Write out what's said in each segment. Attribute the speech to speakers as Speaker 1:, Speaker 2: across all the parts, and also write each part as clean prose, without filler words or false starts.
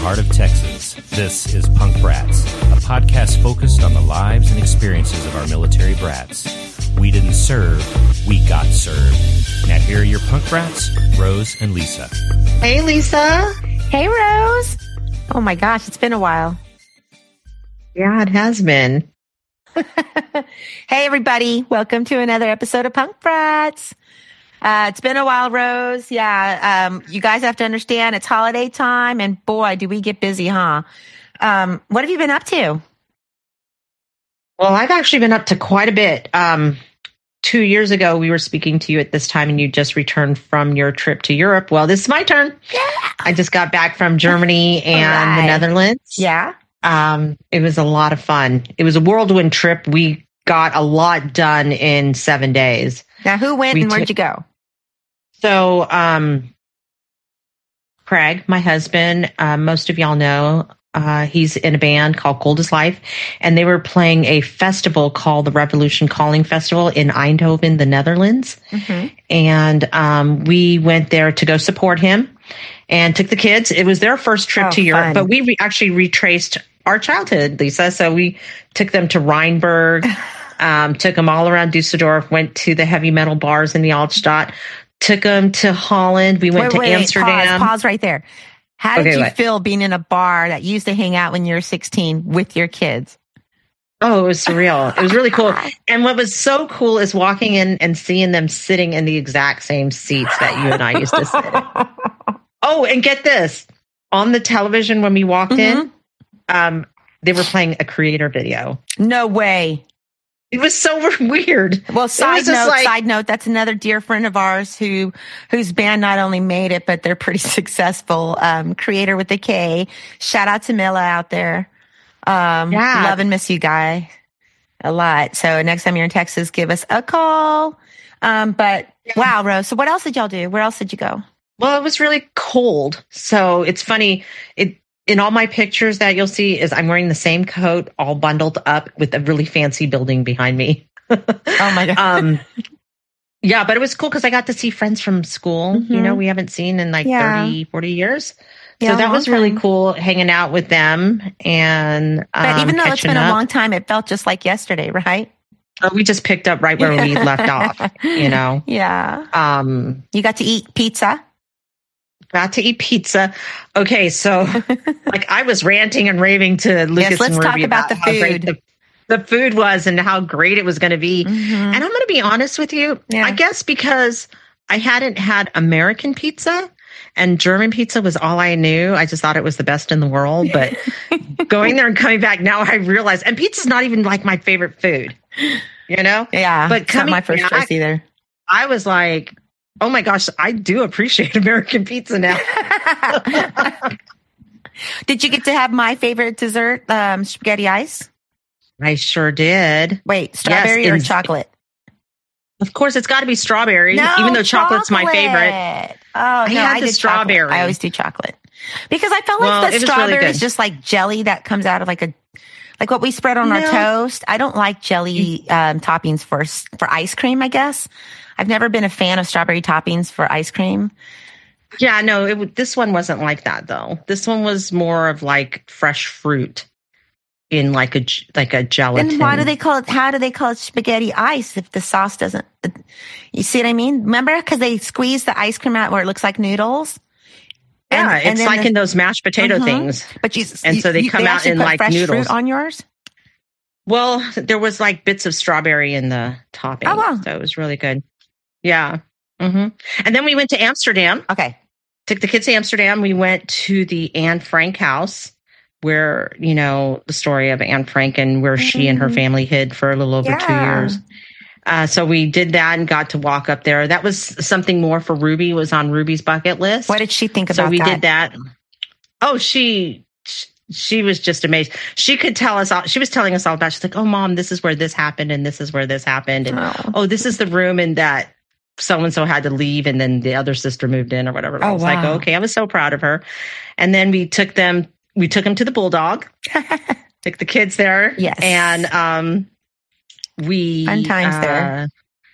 Speaker 1: heart of Texas, this is Punk Brats, a podcast focused on the lives and experiences of our military brats. We didn't serve, we got served. Now here are your Punk Brats, Rose and Lisa.
Speaker 2: Hey, Lisa.
Speaker 3: Hey, Rose. Oh my gosh, it's been a while.
Speaker 2: Yeah, it has been.
Speaker 3: Hey, everybody. Welcome to another episode of Punk Brats. It's been a while, Rose. Yeah, you guys have to understand it's holiday time, and boy, do we get busy, huh? What have you been up to?
Speaker 2: Well, I've actually been up to quite a bit. 2 years ago, we were speaking to you at this time, and you just returned from your trip to Europe. Well, this is my turn.
Speaker 3: Yeah.
Speaker 2: I just got back from Germany and the Netherlands.
Speaker 3: Yeah.
Speaker 2: It was a lot of fun. It was a whirlwind trip. We got a lot done in 7 days.
Speaker 3: Now, who went and where'd you go?
Speaker 2: So, Craig, my husband, most of y'all know, he's in a band called Cold as Life, and they were playing a festival called the Revolution Calling Festival in Eindhoven, the Netherlands. Mm-hmm. And we went there to go support him and took the kids. It was their first trip to Europe, but we actually retraced our childhood, Lisa. So we took them to Rheinberg, took them all around Dusseldorf, went to the heavy metal bars in the Altstadt, took them to Holland. We went to Amsterdam.
Speaker 3: Pause right there. How did you feel being in a bar that you used to hang out when you were 16 with your kids?
Speaker 2: Oh, it was surreal. It was really cool. And what was so cool is walking in and seeing them sitting in the exact same seats that you and I used to sit in. Oh, and get this. On the television when we walked in, they were playing a Creator video.
Speaker 3: No way.
Speaker 2: It was so weird.
Speaker 3: Well, side note, that's another dear friend of ours whose band not only made it, but they're pretty successful. Creator with a K. Shout out to Mila out there. Love and miss you guy a lot. So next time you're in Texas, give us a call. Wow, Rose. So what else did y'all do? Where else did you go?
Speaker 2: Well, it was really cold. So it's funny. In all my pictures that you'll see is I'm wearing the same coat, all bundled up with a really fancy building behind me.
Speaker 3: Oh my God.
Speaker 2: Yeah, but it was cool because I got to see friends from school, we haven't seen in 30, 40 years. So that was really cool hanging out with them. And
Speaker 3: but even though it's been a long time, it felt just like yesterday, right?
Speaker 2: We just picked up right where we left off,
Speaker 3: Yeah. You got to eat pizza?
Speaker 2: Got to eat pizza. Okay, so I was ranting and raving to Lucas and Ruby
Speaker 3: about the food.
Speaker 2: How great the food was and how great it was going to be. Mm-hmm. And I'm going to be honest with you. Yeah. I guess because I hadn't had American pizza and German pizza was all I knew. I just thought it was the best in the world. But going there and coming back now, I realized, and pizza's not even like my favorite food,
Speaker 3: Yeah,
Speaker 2: but
Speaker 3: it's not my first choice either.
Speaker 2: I was like, oh my gosh, I do appreciate American pizza now.
Speaker 3: Did you get to have my favorite dessert, spaghetti ice?
Speaker 2: I sure did.
Speaker 3: Wait, strawberry or chocolate?
Speaker 2: Of course, it's got to be strawberry, even though chocolate's my favorite.
Speaker 3: Oh, no, I did
Speaker 2: strawberry.
Speaker 3: Chocolate. I always do chocolate. Because I felt like the strawberry is just like jelly that comes out of like what we spread on our toast. I don't like jelly toppings for ice cream, I guess. I've never been a fan of strawberry toppings for ice cream.
Speaker 2: Yeah, no, this one wasn't like that though. This one was more of like fresh fruit in like a gelatin.
Speaker 3: Then why do they call it? How do they call it spaghetti ice if the sauce doesn't? You see what I mean? Remember, because they squeeze the ice cream out where it looks like noodles.
Speaker 2: Yeah, it's like in those mashed potato things.
Speaker 3: But
Speaker 2: so they come out in like
Speaker 3: fresh
Speaker 2: noodles.
Speaker 3: Fruit on yours?
Speaker 2: Well, there was like bits of strawberry in the topping.
Speaker 3: Oh wow!
Speaker 2: So it was really good. Yeah. Mm-hmm. And then we went to Amsterdam.
Speaker 3: Okay.
Speaker 2: Took the kids to Amsterdam. We went to the Anne Frank house where, the story of Anne Frank and where she and her family hid for a little over 2 years. So we did that and got to walk up there. That was something more for Ruby. It was on Ruby's bucket list.
Speaker 3: What did she think about that?
Speaker 2: So we did that. Oh, she was just amazed. She could tell us all. She was telling us all about, she's like, oh, Mom, this is where this happened. And this is where this happened. And this is the room and that so-and-so had to leave. And then the other sister moved in or whatever. I was like, okay, I was so proud of her. And then we took them to the Bulldog, took the kids there.
Speaker 3: Yes.
Speaker 2: And we
Speaker 3: fun times there.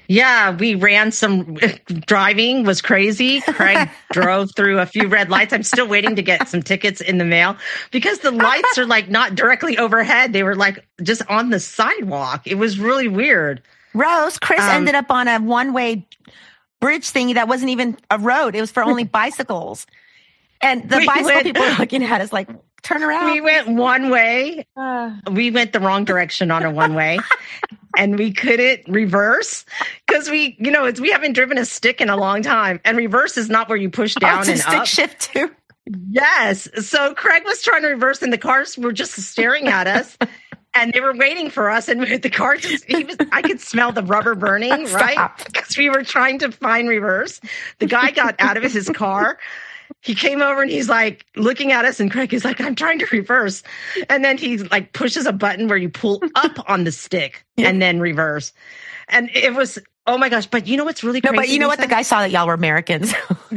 Speaker 2: Yeah, we ran some. Driving was crazy. Craig drove through a few red lights. I'm still waiting to get some tickets in the mail because the lights are like not directly overhead. They were like just on the sidewalk. It was really weird.
Speaker 3: Rose, Chris ended up on a one-way bridge thingy that wasn't even a road. It was for only bicycles. And the bicycle people were looking at us like, turn around.
Speaker 2: We went one way. We went the wrong direction on a one-way. And we couldn't reverse because we haven't driven a stick in a long time. And reverse is not where you push down and
Speaker 3: stick up. Shift too.
Speaker 2: Yes. So Craig was trying to reverse and the cars were just staring at us. And they were waiting for us, and the car I could smell the rubber burning, right? Because we were trying to find reverse. The guy got out of his car. He came over and he's like looking at us, and Craig is like, I'm trying to reverse. And then he like pushes a button where you pull up on the stick and then reverse. And it was, oh my gosh. But you know what's really crazy?
Speaker 3: No, but you know what? The guy saw that y'all were Americans.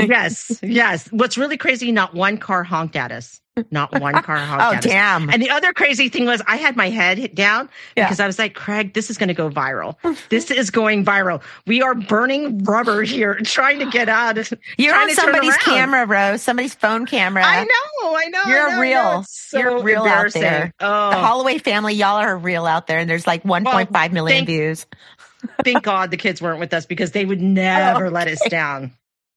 Speaker 2: Yes. What's really crazy, not one car honked at us. Not one car honked at us.
Speaker 3: Oh, damn.
Speaker 2: And the other crazy thing was I had my head down because I was like, Craig, this is going to go viral. This is going viral. We are burning rubber here, trying to get out.
Speaker 3: You're on somebody's camera, Rose, somebody's phone camera.
Speaker 2: I know.
Speaker 3: You're real.
Speaker 2: So
Speaker 3: you're real out there.
Speaker 2: Oh.
Speaker 3: The Holloway family, y'all are real out there, and there's like 1.5 million views.
Speaker 2: Thank God the kids weren't with us because they would never let us down.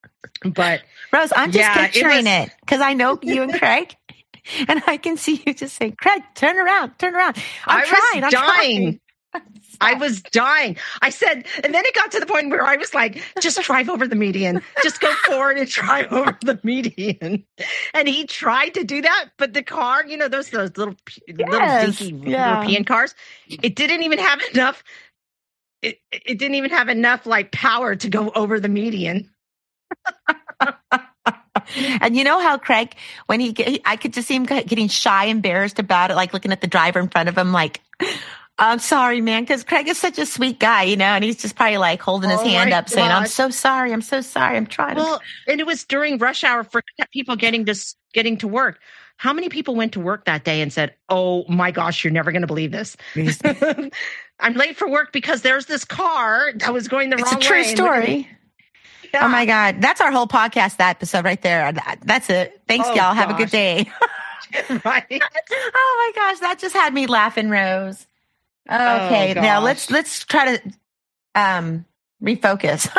Speaker 2: But
Speaker 3: Rose, I'm just picturing it because I know you and Craig. And I can see you just say, Craig, turn around. I'm trying.
Speaker 2: I was dying. I said, and then it got to the point where I was like, just drive over the median. Just go forward and drive over the median. And he tried to do that, but the car, those little dinky European cars, it didn't even have enough. It didn't even have enough like power to go over the median.
Speaker 3: And you know how Craig, when I could just see him getting shy, embarrassed about it, like looking at the driver in front of him, like, I'm sorry, man, because Craig is such a sweet guy, and he's just probably like holding his hand up saying, I'm so sorry, I'm trying.
Speaker 2: Well, and it was during rush hour for people getting to work. How many people went to work that day and said, oh my gosh, you're never going to believe this. I'm late for work because there's this car that was going the wrong way.
Speaker 3: It's a true story. Yeah. Oh my God. That's our whole podcast, that episode right there. That's it. Thanks, y'all. Gosh. Have a good day.
Speaker 2: Right.
Speaker 3: Oh my gosh. That just had me laughing, Rose. Okay. Now let's try to refocus.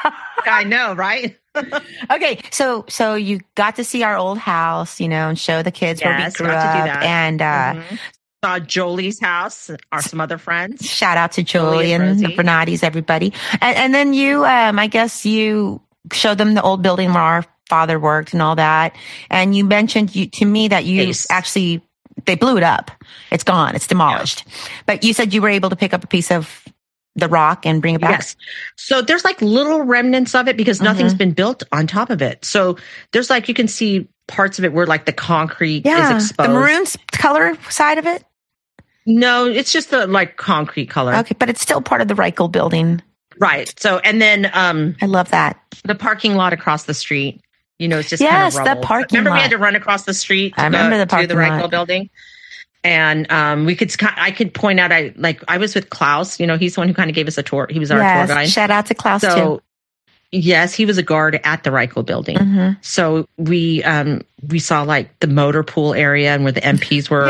Speaker 2: I know, right?
Speaker 3: Okay. So you got to see our old house, and show the kids where we grew up. And
Speaker 2: saw Jolie's house, some other friends.
Speaker 3: Shout out to Jolie and the Bernardis, everybody. And then you, I guess you showed them the old building where our father worked and all that. And you mentioned to me that you actually, they blew it up. It's gone. It's demolished. Yeah. But you said you were able to pick up a piece of the rock and bring it back?
Speaker 2: Yes. So there's like little remnants of it because nothing's been built on top of it. So there's like, you can see parts of it where like the concrete is exposed.
Speaker 3: The maroon color side of it?
Speaker 2: No, it's just the like concrete color.
Speaker 3: Okay, but it's still part of the Reichel building.
Speaker 2: Right. So, and then
Speaker 3: I love that.
Speaker 2: The parking lot across the street, it's just kind of rubble.
Speaker 3: The parking lot.
Speaker 2: Remember we had to run across the street to the Reichel building? And I could point out, I was with Klaus, he's the one who kind of gave us a tour. He was our tour guide.
Speaker 3: Shout out to Klaus too.
Speaker 2: Yes, he was a guard at the Reichel building. Mm-hmm. So we saw like the motor pool area and where the MPs were,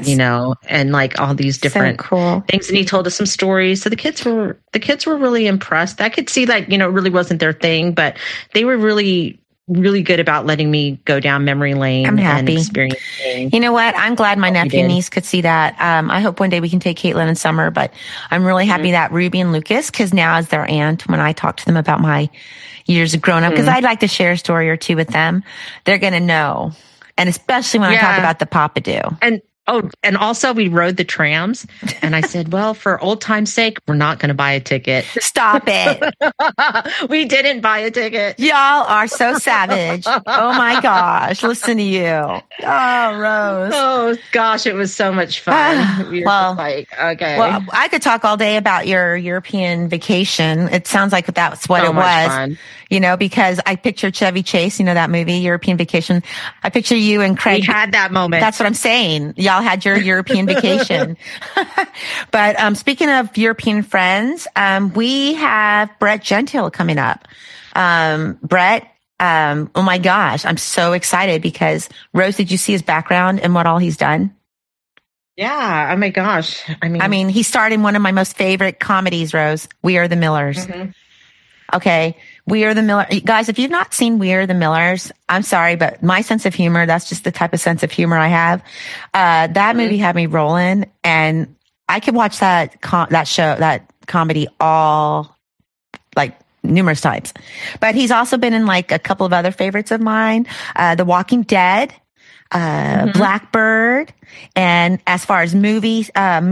Speaker 2: and like all these different things. And he told us some stories. So the kids were really impressed. I could see like, it really wasn't their thing, but they were really, really good about letting me go down memory lane.
Speaker 3: I'm happy.
Speaker 2: And experiencing.
Speaker 3: You know what? I'm glad my nephew and niece could see that. I hope one day we can take Caitlin and Summer, but I'm really happy that Ruby and Lucas, because now as their aunt, when I talk to them about my years of growing up, because I'd like to share a story or two with them, they're going to know. And especially when I talk about the Papadoo.
Speaker 2: And also we rode the trams, and I said, well, for old time's sake, we're not going to buy a ticket.
Speaker 3: Stop it.
Speaker 2: We didn't buy a ticket.
Speaker 3: Y'all are so savage. Oh my gosh. Listen to you. Oh, Rose.
Speaker 2: Oh gosh. It was so much fun. We were okay.
Speaker 3: Well, I could talk all day about your European vacation. It sounds like that's what it was.
Speaker 2: Fun.
Speaker 3: because I pictured Chevy Chase, that movie, European Vacation. I picture you and Craig.
Speaker 2: We had that moment.
Speaker 3: That's what I'm saying. Y'all had your European vacation. But speaking of European friends, we have Brett Gentile coming up. Brett, oh my gosh, I'm so excited because Rose, did you see his background and what all he's done?
Speaker 2: Yeah. Oh my gosh.
Speaker 3: I mean, he starred in one of my most favorite comedies, Rose, We Are the Millers. Mm-hmm. Okay. We Are the Millers. Guys, if you've not seen We Are the Millers, I'm sorry, but my sense of humor, that's just the type of sense of humor I have. That movie had me rolling, and I could watch that comedy all, like, numerous times. But he's also been in like a couple of other favorites of mine, The Walking Dead, Blackbird, and as far as movie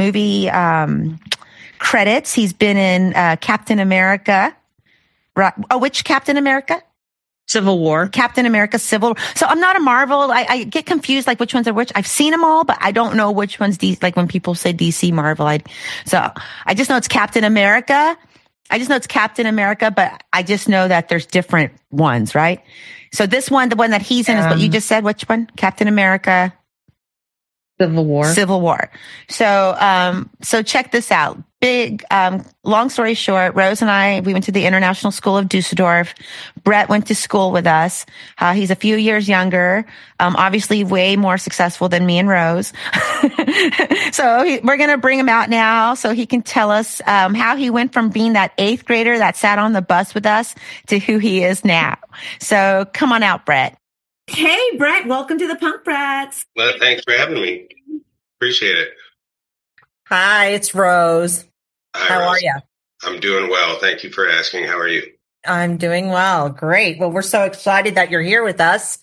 Speaker 3: credits, he's been in Captain America. Right? Oh, which Captain America?
Speaker 2: Civil War.
Speaker 3: Captain America Civil War. So I'm not a Marvel. I get confused, like which ones are which. I've seen them all, but I don't know which one's DC. Like when people say DC Marvel, I just know it's Captain America. But I just know that there's different ones, right? So this one, the one that he's in is what you just said. Which one? Captain America.
Speaker 2: Civil War.
Speaker 3: So check this out. Long story short, Rose and I, we went to the International School of Dusseldorf. Brett went to school with us. He's a few years younger, obviously way more successful than me and Rose. So we're going to bring him out now so he can tell us how he went from being that 8th grader that sat on the bus with us to who he is now. So come on out, Brett.
Speaker 4: Hey, Brett, welcome to the Punk Brats.
Speaker 5: Well, thanks for having me. Appreciate it.
Speaker 4: Hi, it's Rose.
Speaker 5: Hi,
Speaker 4: How
Speaker 5: Rose.
Speaker 4: are you?
Speaker 5: I'm doing well. Thank you for asking. How are you?
Speaker 4: I'm doing well. Great. Well, we're so excited that you're here with us.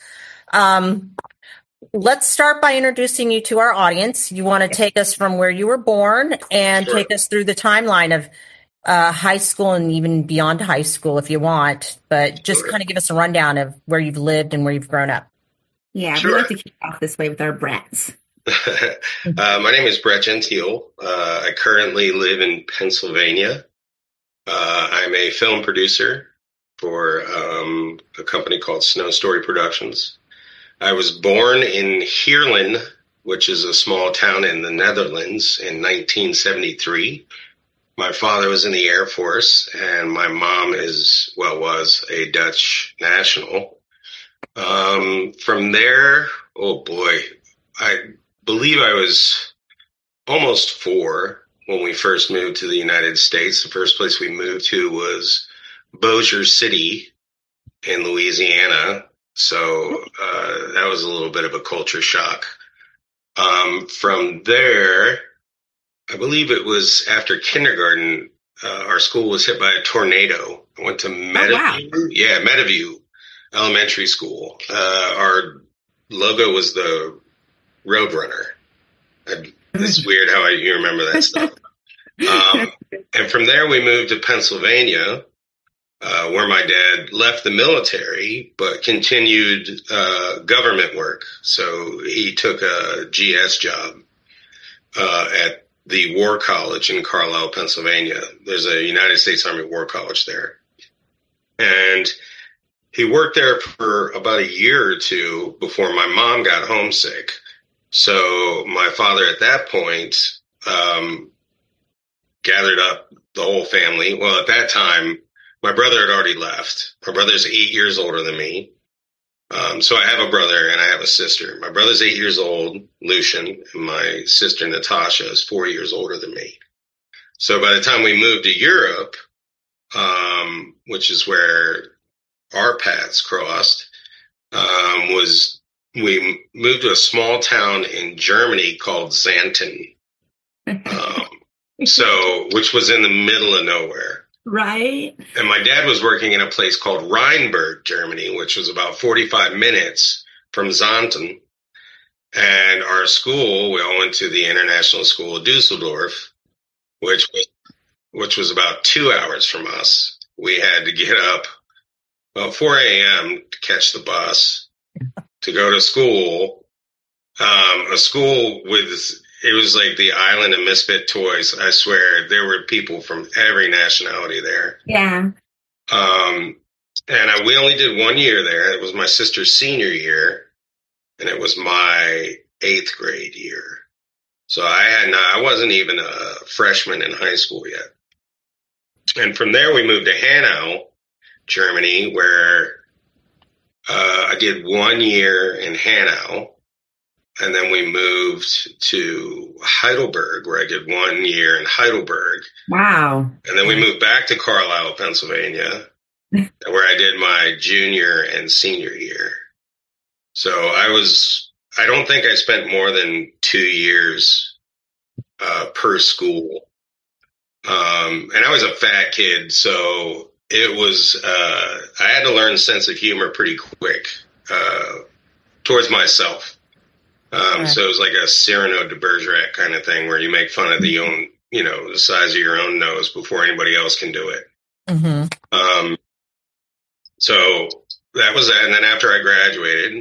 Speaker 4: Let's start by introducing you to our audience. You want to take us from where you were born and take us through the timeline of high school and even beyond high school if you want, but just kind of give us a rundown of where you've lived and where you've grown up.
Speaker 6: Yeah, we like to kick off this way with our brats.
Speaker 5: My name is Brett Gentile. I currently live in Pennsylvania. I'm a film producer for a company called Snow Story Productions. I was born in Heerlen, which is a small town in the Netherlands, in 1973. My father was in the Air Force, and my mom was a Dutch national. From there, oh boy, I believe I was almost 4 when we first moved to the United States. The first place we moved to was Bossier City in Louisiana. So that was a little bit of a culture shock. From there, I believe it was after kindergarten, our school was hit by a tornado. I went to Meadowview. Oh, wow. Yeah, Meadowview Elementary School. Our logo was the Roadrunner. It's weird how you remember that stuff. And from there, we moved to Pennsylvania, where my dad left the military, but continued government work. So he took a GS job at the War College in Carlisle, Pennsylvania. There's a United States Army War College there. And he worked there for about a year or two before my mom got homesick. So my father at that point gathered up the whole family. Well, at that time, my brother had already left. My brother's 8 years older than me. So I have a brother and I have a sister. My brother's 8 years old, Lucian, and my sister Natasha is 4 years older than me. So by the time we moved to Europe, which is where our paths crossed, we moved to a small town in Germany called Xanten. Which was in the middle of nowhere.
Speaker 6: Right.
Speaker 5: And my dad was working in a place called Rheinberg, Germany, which was about 45 minutes from Xanten. And our school, we all went to the International School of Dusseldorf, which was about 2 hours from us. We had to get up about 4 a.m. to catch the bus to go to school. A school it was like the island of misfit toys. I swear there were people from every nationality there.
Speaker 6: Yeah.
Speaker 5: And we only did 1 year there. It was my sister's senior year, and it was my 8th grade year. So I wasn't even a freshman in high school yet. And from there, we moved to Hanau, Germany, where I did 1 year in Hanau. And then we moved to Heidelberg, where I did 1 year in Heidelberg.
Speaker 6: Wow.
Speaker 5: And then we moved back to Carlisle, Pennsylvania, where I did my junior and senior year. So I don't think I spent more than 2 years per school. And I was a fat kid, so it was, I had to learn sense of humor pretty quick towards myself. So it was like a Cyrano de Bergerac kind of thing where you make fun of the size of your own nose before anybody else can do it.
Speaker 4: Mm-hmm.
Speaker 5: So that was that. And then after I graduated,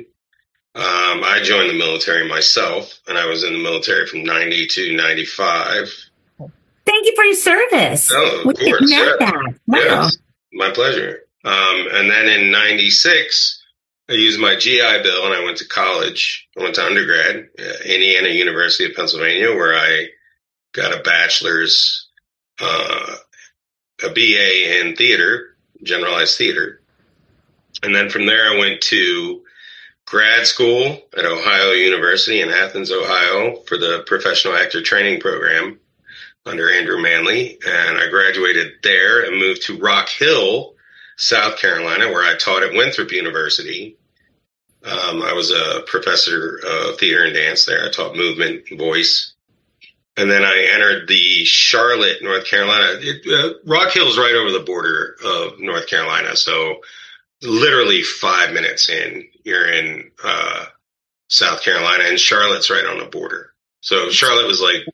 Speaker 5: I joined the military myself, and I was in the military from 90 to 95.
Speaker 6: Thank you for your service.
Speaker 5: Oh, of course.
Speaker 6: That. Wow.
Speaker 5: Yes, my pleasure. And then in 96, I used my GI Bill and I went to college. I went to undergrad at Indiana University of Pennsylvania, where I got a bachelor's, a BA in theater, generalized theater. And then from there, I went to grad school at Ohio University in Athens, Ohio, for the professional actor training program under Andrew Manley. And I graduated there and moved to Rock Hill, South Carolina, where I taught at Winthrop University. I was a professor of theater and dance there. I taught movement and voice. And then I entered the Charlotte, North Carolina. Rock Hill is right over the border of North Carolina. So literally 5 minutes in, you're in South Carolina, and Charlotte's right on the border. So Charlotte was like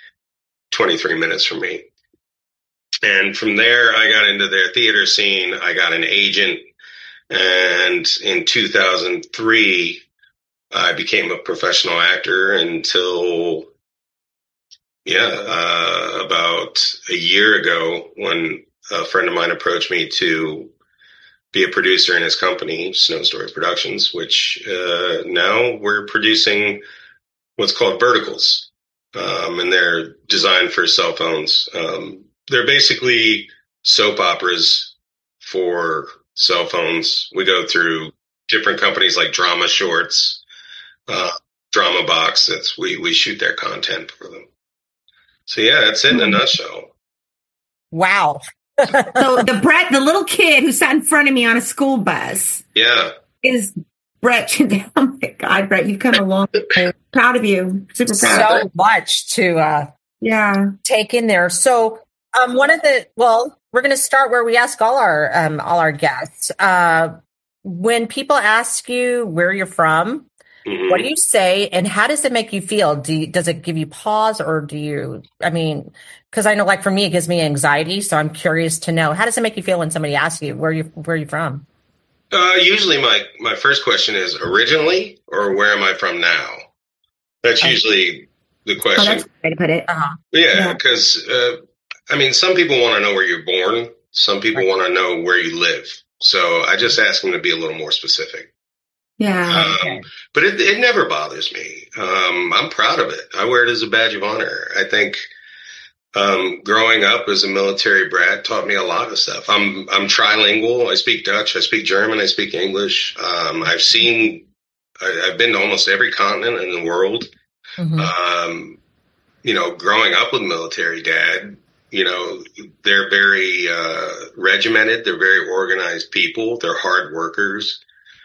Speaker 5: 23 minutes from me. And from there, I got into their theater scene. I got an agent. And in 2003, I became a professional actor until, about a year ago, when a friend of mine approached me to be a producer in his company, Snow Story Productions, which now we're producing what's called verticals. And they're designed for cell phones. They're basically soap operas for cell phones. We go through different companies like Drama Shorts, Drama Box. We shoot their content for them. So yeah, that's it in a nutshell.
Speaker 4: Wow.
Speaker 6: So the little kid who sat in front of me on a school bus.
Speaker 5: Yeah.
Speaker 6: Is Brett. Oh my God, Brett, you've come a long way. Proud of you. Super proud.
Speaker 4: So much to take in there. So we're going to start where we ask all our guests. When people ask you where you're from, mm-hmm. What do you say, and how does it make you feel? Does it give you pause, or because I know, like for me, it gives me anxiety. So I'm curious to know, how does it make you feel when somebody asks you where you from?
Speaker 5: Usually my first question is originally, or where am I from now? That's usually the question.
Speaker 6: Oh, that's the way to put it.
Speaker 5: Uh-huh. Yeah, because some people want to know where you're born. Some people want to know where you live. So I just ask them to be a little more specific.
Speaker 6: Yeah.
Speaker 5: But it never bothers me. I'm proud of it. I wear it as a badge of honor. I think growing up as a military brat taught me a lot of stuff. I'm trilingual. I speak Dutch. I speak German. I speak English. I've been to almost every continent in the world. Mm-hmm. Growing up with a military dad, they're very regimented. They're very organized people. They're hard workers.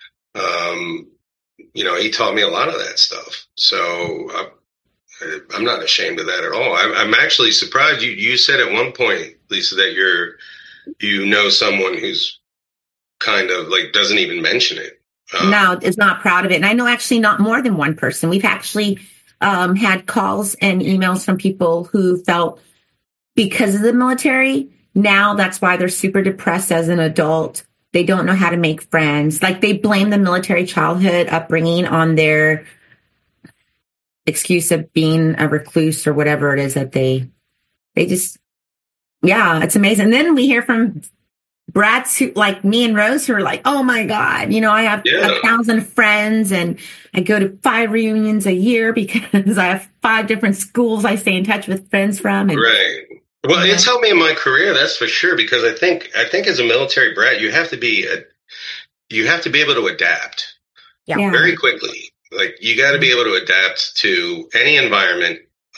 Speaker 5: He taught me a lot of that stuff. So I'm not ashamed of that at all. I'm actually surprised. You said at one point, Lisa, that you know someone who's kind of like doesn't even mention it.
Speaker 6: No, is not proud of it. And I know actually not more than one person. We've actually had calls and emails from people who felt because of the military, now that's why they're super depressed as an adult. They don't know how to make friends. Like they blame the military childhood upbringing on their excuse of being a recluse or whatever it is that they just, it's amazing. And then we hear from brats who like me and Rose who are like, oh my God, I have 1,000 friends and I go to 5 reunions a year because I have 5 different schools I stay in touch with friends from. And,
Speaker 5: right. Well, it's helped me in my career, that's for sure, because I think as a military brat, you have to be able to adapt very quickly. Like you got to be able to adapt to any environment.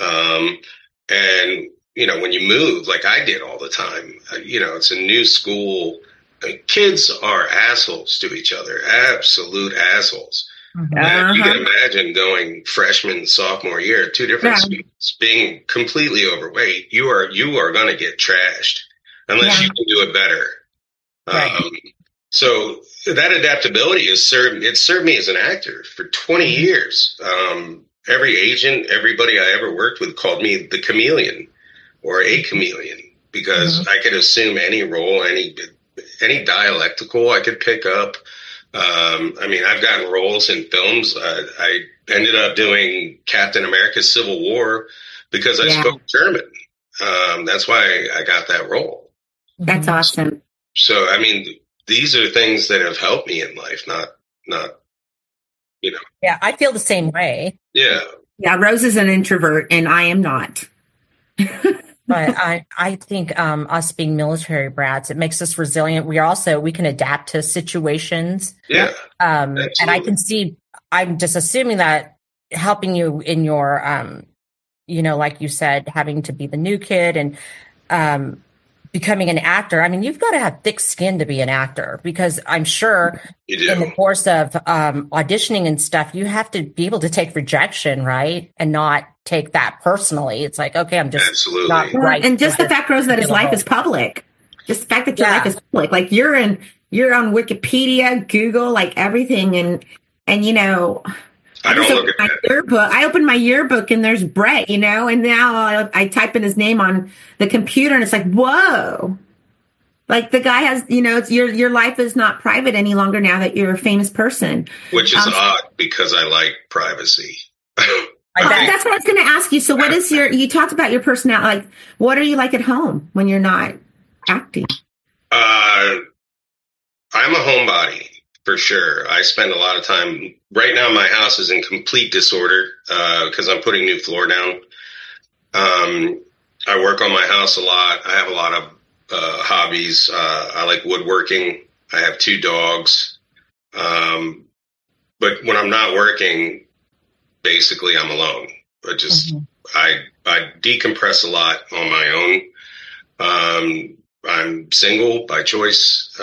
Speaker 5: And when you move, like I did all the time, it's a new school. Kids are assholes to each other, absolute assholes. Uh-huh. You can imagine going freshman, sophomore year, 2 different schools, being completely overweight. You are going to get trashed unless you can do it better. Right. So that adaptability served me as an actor for 20 years. Every agent, everybody I ever worked with called me the chameleon or a chameleon because I could assume any role, any dialectical I could pick up. I've gotten roles in films. I ended up doing Captain America Civil War because I spoke German. That's why I got that role.
Speaker 6: That's awesome.
Speaker 5: So, these are things that have helped me in life, not.
Speaker 4: Yeah, I feel the same way.
Speaker 5: Yeah.
Speaker 6: Yeah, Rose is an introvert and I am not.
Speaker 4: But I think us being military brats, it makes us resilient. We can adapt to situations.
Speaker 5: Yeah.
Speaker 4: And I can see, I'm just assuming that helping you in your, like you said, having to be the new kid and becoming an actor. You've got to have thick skin to be an actor because I'm sure in the course of auditioning and stuff, you have to be able to take rejection, right? And not take that personally. It's like, okay, I'm just not right.
Speaker 6: And just the fact, Rose, that his life is public. Just the fact that your life is public. Like you're on Wikipedia, Google, like everything. And
Speaker 5: I don't look at
Speaker 6: my yearbook. I opened my yearbook and there's Brett, and now I type in his name on the computer and it's like, whoa. Like the guy has, your life is not private any longer now that you're a famous person.
Speaker 5: Which is odd because I like privacy.
Speaker 6: That's what I was going to ask you. So what is you talked about your personality. Like, what are you like at home when you're not acting?
Speaker 5: I'm a homebody. For sure. I spend a lot of time. Right now, my house is in complete disorder because I'm putting new floor down. I work on my house a lot. I have a lot of hobbies. I like woodworking. I have 2 dogs. But when I'm not working, basically I'm alone. I decompress a lot on my own. I'm single by choice.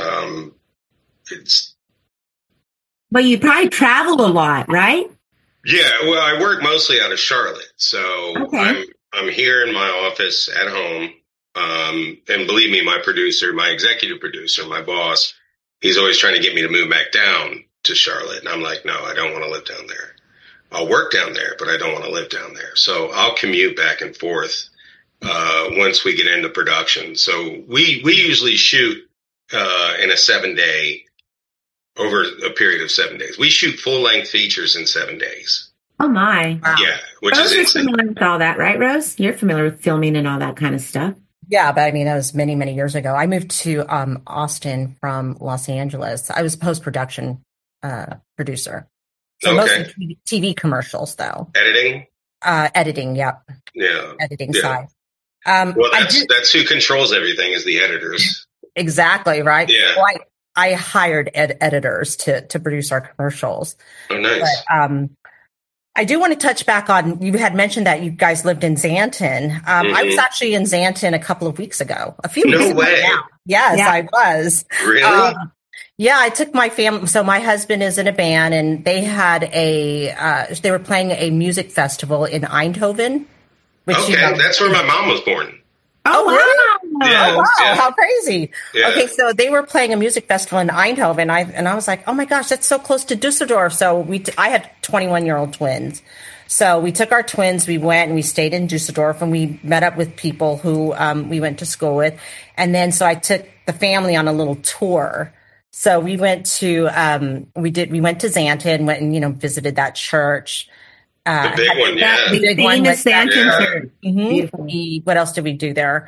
Speaker 6: But you probably travel a lot, right?
Speaker 5: Yeah, well, I work mostly out of Charlotte, so I'm here in my office at home. And believe me, my executive producer, my boss, he's always trying to get me to move back down to Charlotte, and I'm like, no, I don't want to live down there. I'll work down there, but I don't want to live down there. So I'll commute back and forth once we get into production. So we usually shoot in a 7-day. Over a period of 7 days. We shoot full-length features in 7 days.
Speaker 6: Oh, my.
Speaker 5: Wow. Yeah, which
Speaker 6: Rose
Speaker 5: is insane.
Speaker 6: Familiar with all that, right, Rose? You're familiar with filming and all that kind of stuff.
Speaker 4: Yeah, but that was many, many years ago. I moved to Austin from Los Angeles. I was a post-production producer. So mostly TV commercials, though.
Speaker 5: Editing?
Speaker 4: Editing, yep.
Speaker 5: Yeah.
Speaker 4: Editing side.
Speaker 5: Well, that's who controls everything is the editors.
Speaker 4: Exactly, right?
Speaker 5: Yeah.
Speaker 4: Well, I hired editors to produce our commercials.
Speaker 5: Oh, nice.
Speaker 4: But, I do want to touch back on, you had mentioned that you guys lived in Xanten. I was actually in Xanten a couple of weeks ago. A few weeks ago.
Speaker 5: No way.
Speaker 4: Now. Yes, I was.
Speaker 5: Really?
Speaker 4: I took my family. So my husband is in a band and they had they were playing a music festival in Eindhoven.
Speaker 5: That's where my mom was born.
Speaker 4: Oh, really?
Speaker 5: Yeah,
Speaker 4: oh, wow. Yeah. How crazy.
Speaker 5: Yeah.
Speaker 4: Okay, so they were playing a music festival in Eindhoven, and I was like, oh my gosh, that's so close to Dusseldorf. So I had 21-year-old twins. So we took our twins, we went and we stayed in Dusseldorf, and we met up with people who we went to school with. And then so I took the family on a little tour. So we went to we went to Xanten, went and visited that church.
Speaker 5: The big one, yeah.
Speaker 6: The famous Xanten church.
Speaker 4: What else did we do there?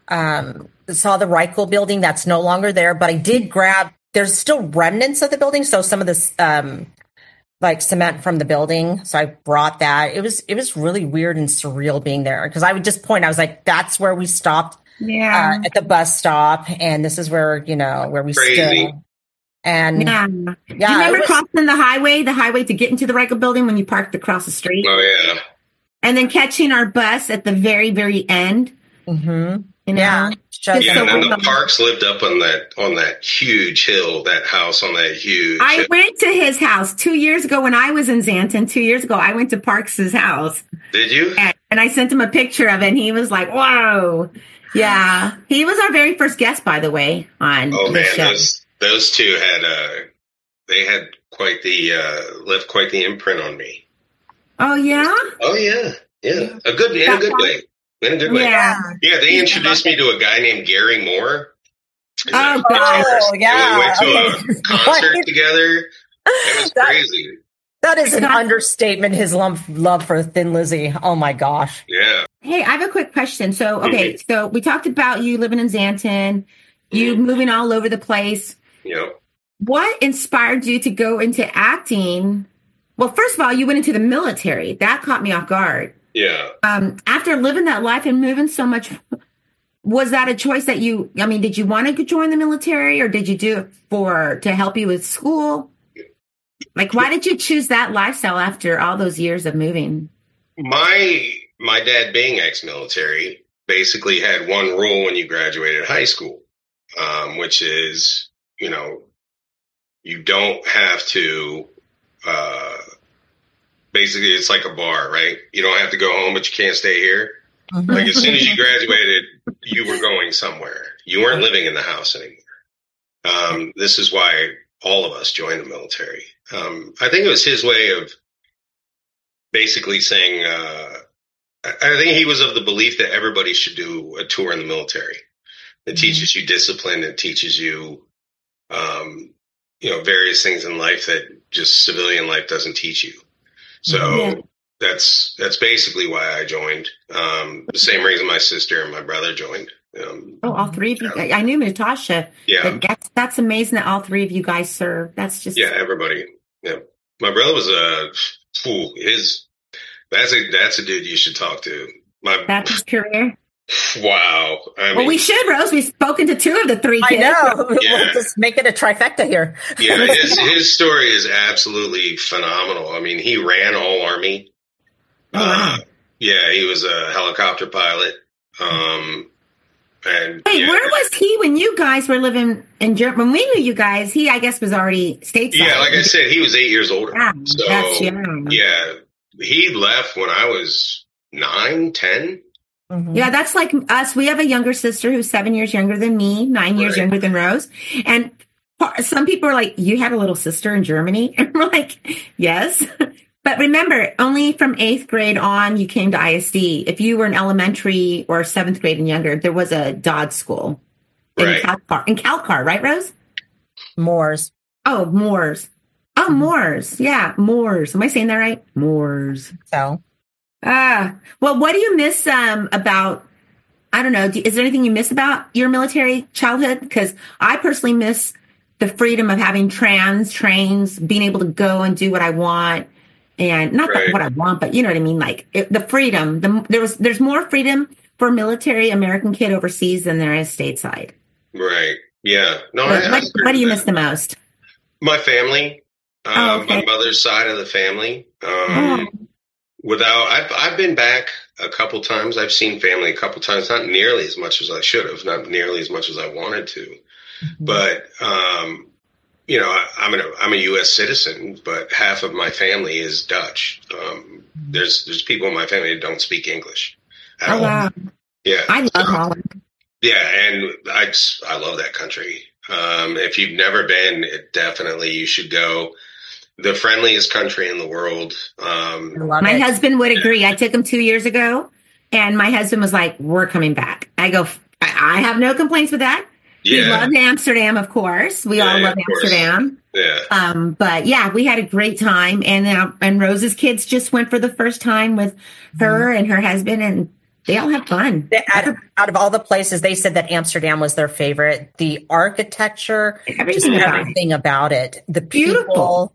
Speaker 4: Saw the Reichel building that's no longer there, but I did grab. There's still remnants of the building, so some of this like cement from the building. So I brought that. It was really weird and surreal being there because I would just point. I was like, "That's where we stopped at the bus stop, and this is where where we stood." And
Speaker 6: you remember crossing the highway to get into the Reichel building when you parked across the street?
Speaker 5: Oh yeah.
Speaker 6: And then catching our bus at the very, very end.
Speaker 4: Mm-hmm.
Speaker 5: And then the Parks lived up on that huge hill, that house on that huge hill.
Speaker 6: Went to his house 2 years ago when I was in Xanten. 2 years ago, I went to Parks' house.
Speaker 5: Did you?
Speaker 6: And I sent him a picture of it, and he was like, whoa. Yeah. He was our very first guest, by the way, on the show.
Speaker 5: Those two had quite the left quite the imprint on me.
Speaker 6: Oh yeah?
Speaker 5: Oh yeah. Yeah. In a good way. In a good way. Yeah. Yeah, they introduced me to a guy named Gary Moore.
Speaker 4: Yeah.
Speaker 5: And we went to a concert together. It was crazy.
Speaker 4: That is an understatement, his love for Thin Lizzy. Oh my gosh.
Speaker 5: Yeah.
Speaker 6: Hey, I have a quick question. So, okay, so we talked about you living in Xanten, you moving all over the place.
Speaker 5: Yeah.
Speaker 6: What inspired you to go into acting? Well, first of all, you went into the military. That caught me off guard.
Speaker 5: Yeah.
Speaker 6: After living that life and moving so much, was that a choice that did you want to join the military or did you do it to help you with school? Like, why did you choose that lifestyle after all those years of moving?
Speaker 5: My dad being ex-military basically had one rule when you graduated high school, which is, you don't have to, basically it's like a bar, right? You don't have to go home, but you can't stay here. Mm-hmm. Like as soon as you graduated, you were going somewhere. You weren't living in the house anymore. This is why all of us joined the military. I think it was his way of basically saying, I think he was of the belief that everybody should do a tour in the military. It teaches you discipline. It teaches you, various things in life that just civilian life doesn't teach you. So that's basically why I joined. The same reason my sister and my brother joined.
Speaker 6: All three of you. I knew Natasha.
Speaker 5: Yeah.
Speaker 6: That's amazing that all three of you guys serve. That's just.
Speaker 5: Yeah, everybody. Yeah. My brother was that's a dude you should talk to.
Speaker 6: That's his career.
Speaker 5: Wow.
Speaker 6: We should, Rose. We've spoken to two of the three kids.
Speaker 4: I know. Yeah. We'll just make it a trifecta here.
Speaker 5: Yeah, his story is absolutely phenomenal. I mean, he ran all Army.
Speaker 6: Oh, wow.
Speaker 5: Yeah, he was a helicopter pilot.
Speaker 6: Where was he when you guys were living in Germany? When we knew you guys, he, I guess, was already stateside.
Speaker 5: Yeah, like I said, he was 8 years older.
Speaker 6: Yeah, that's young.
Speaker 5: Yeah, he left when I was 9, 10.
Speaker 6: Mm-hmm. Yeah, that's like us. We have a younger sister who's 7 years younger than me, 9 years younger than Rose. And some people are like, you had a little sister in Germany? And we're like, yes. But remember, only from 8th grade on, you came to ISD. If you were in elementary or 7th grade and younger, there was a Dodd school in Calcar, right, Rose?
Speaker 4: Moores.
Speaker 6: Oh, Moores. Oh, Moores. Yeah, Moores. Am I saying that right? Moores.
Speaker 4: So.
Speaker 6: Well, what do you miss about, I don't know, is there anything you miss about your military childhood? Because I personally miss the freedom of having trains, being able to go and do what I want. And not what I want, but you know what I mean? Like the freedom, there's more freedom for a military American kid overseas than there is stateside.
Speaker 5: Right. Yeah. No.
Speaker 6: What do you miss the most?
Speaker 5: My family, my mother's side of the family. I've been back a couple times. I've seen family a couple times, not nearly as much as I should have, not nearly as much as I wanted to, but, I'm a U.S. citizen, but half of my family is Dutch. There's people in my family that don't speak English at all. Wow. Yeah.
Speaker 6: I love Holland.
Speaker 5: Yeah, and I love that country. If you've never been, you should go. The friendliest country in the world.
Speaker 6: My husband would agree. I took him 2 years ago, and my husband was like, "We're coming back." I go, I have no complaints with that. Yeah. We loved Amsterdam, of course. We all love Amsterdam.
Speaker 5: Yeah.
Speaker 6: But yeah, we had a great time. And Rose's kids just went for the first time with her and her husband. And They all have fun.
Speaker 4: Out of all the places, they said that Amsterdam was their favorite. The architecture, everything about it. The people,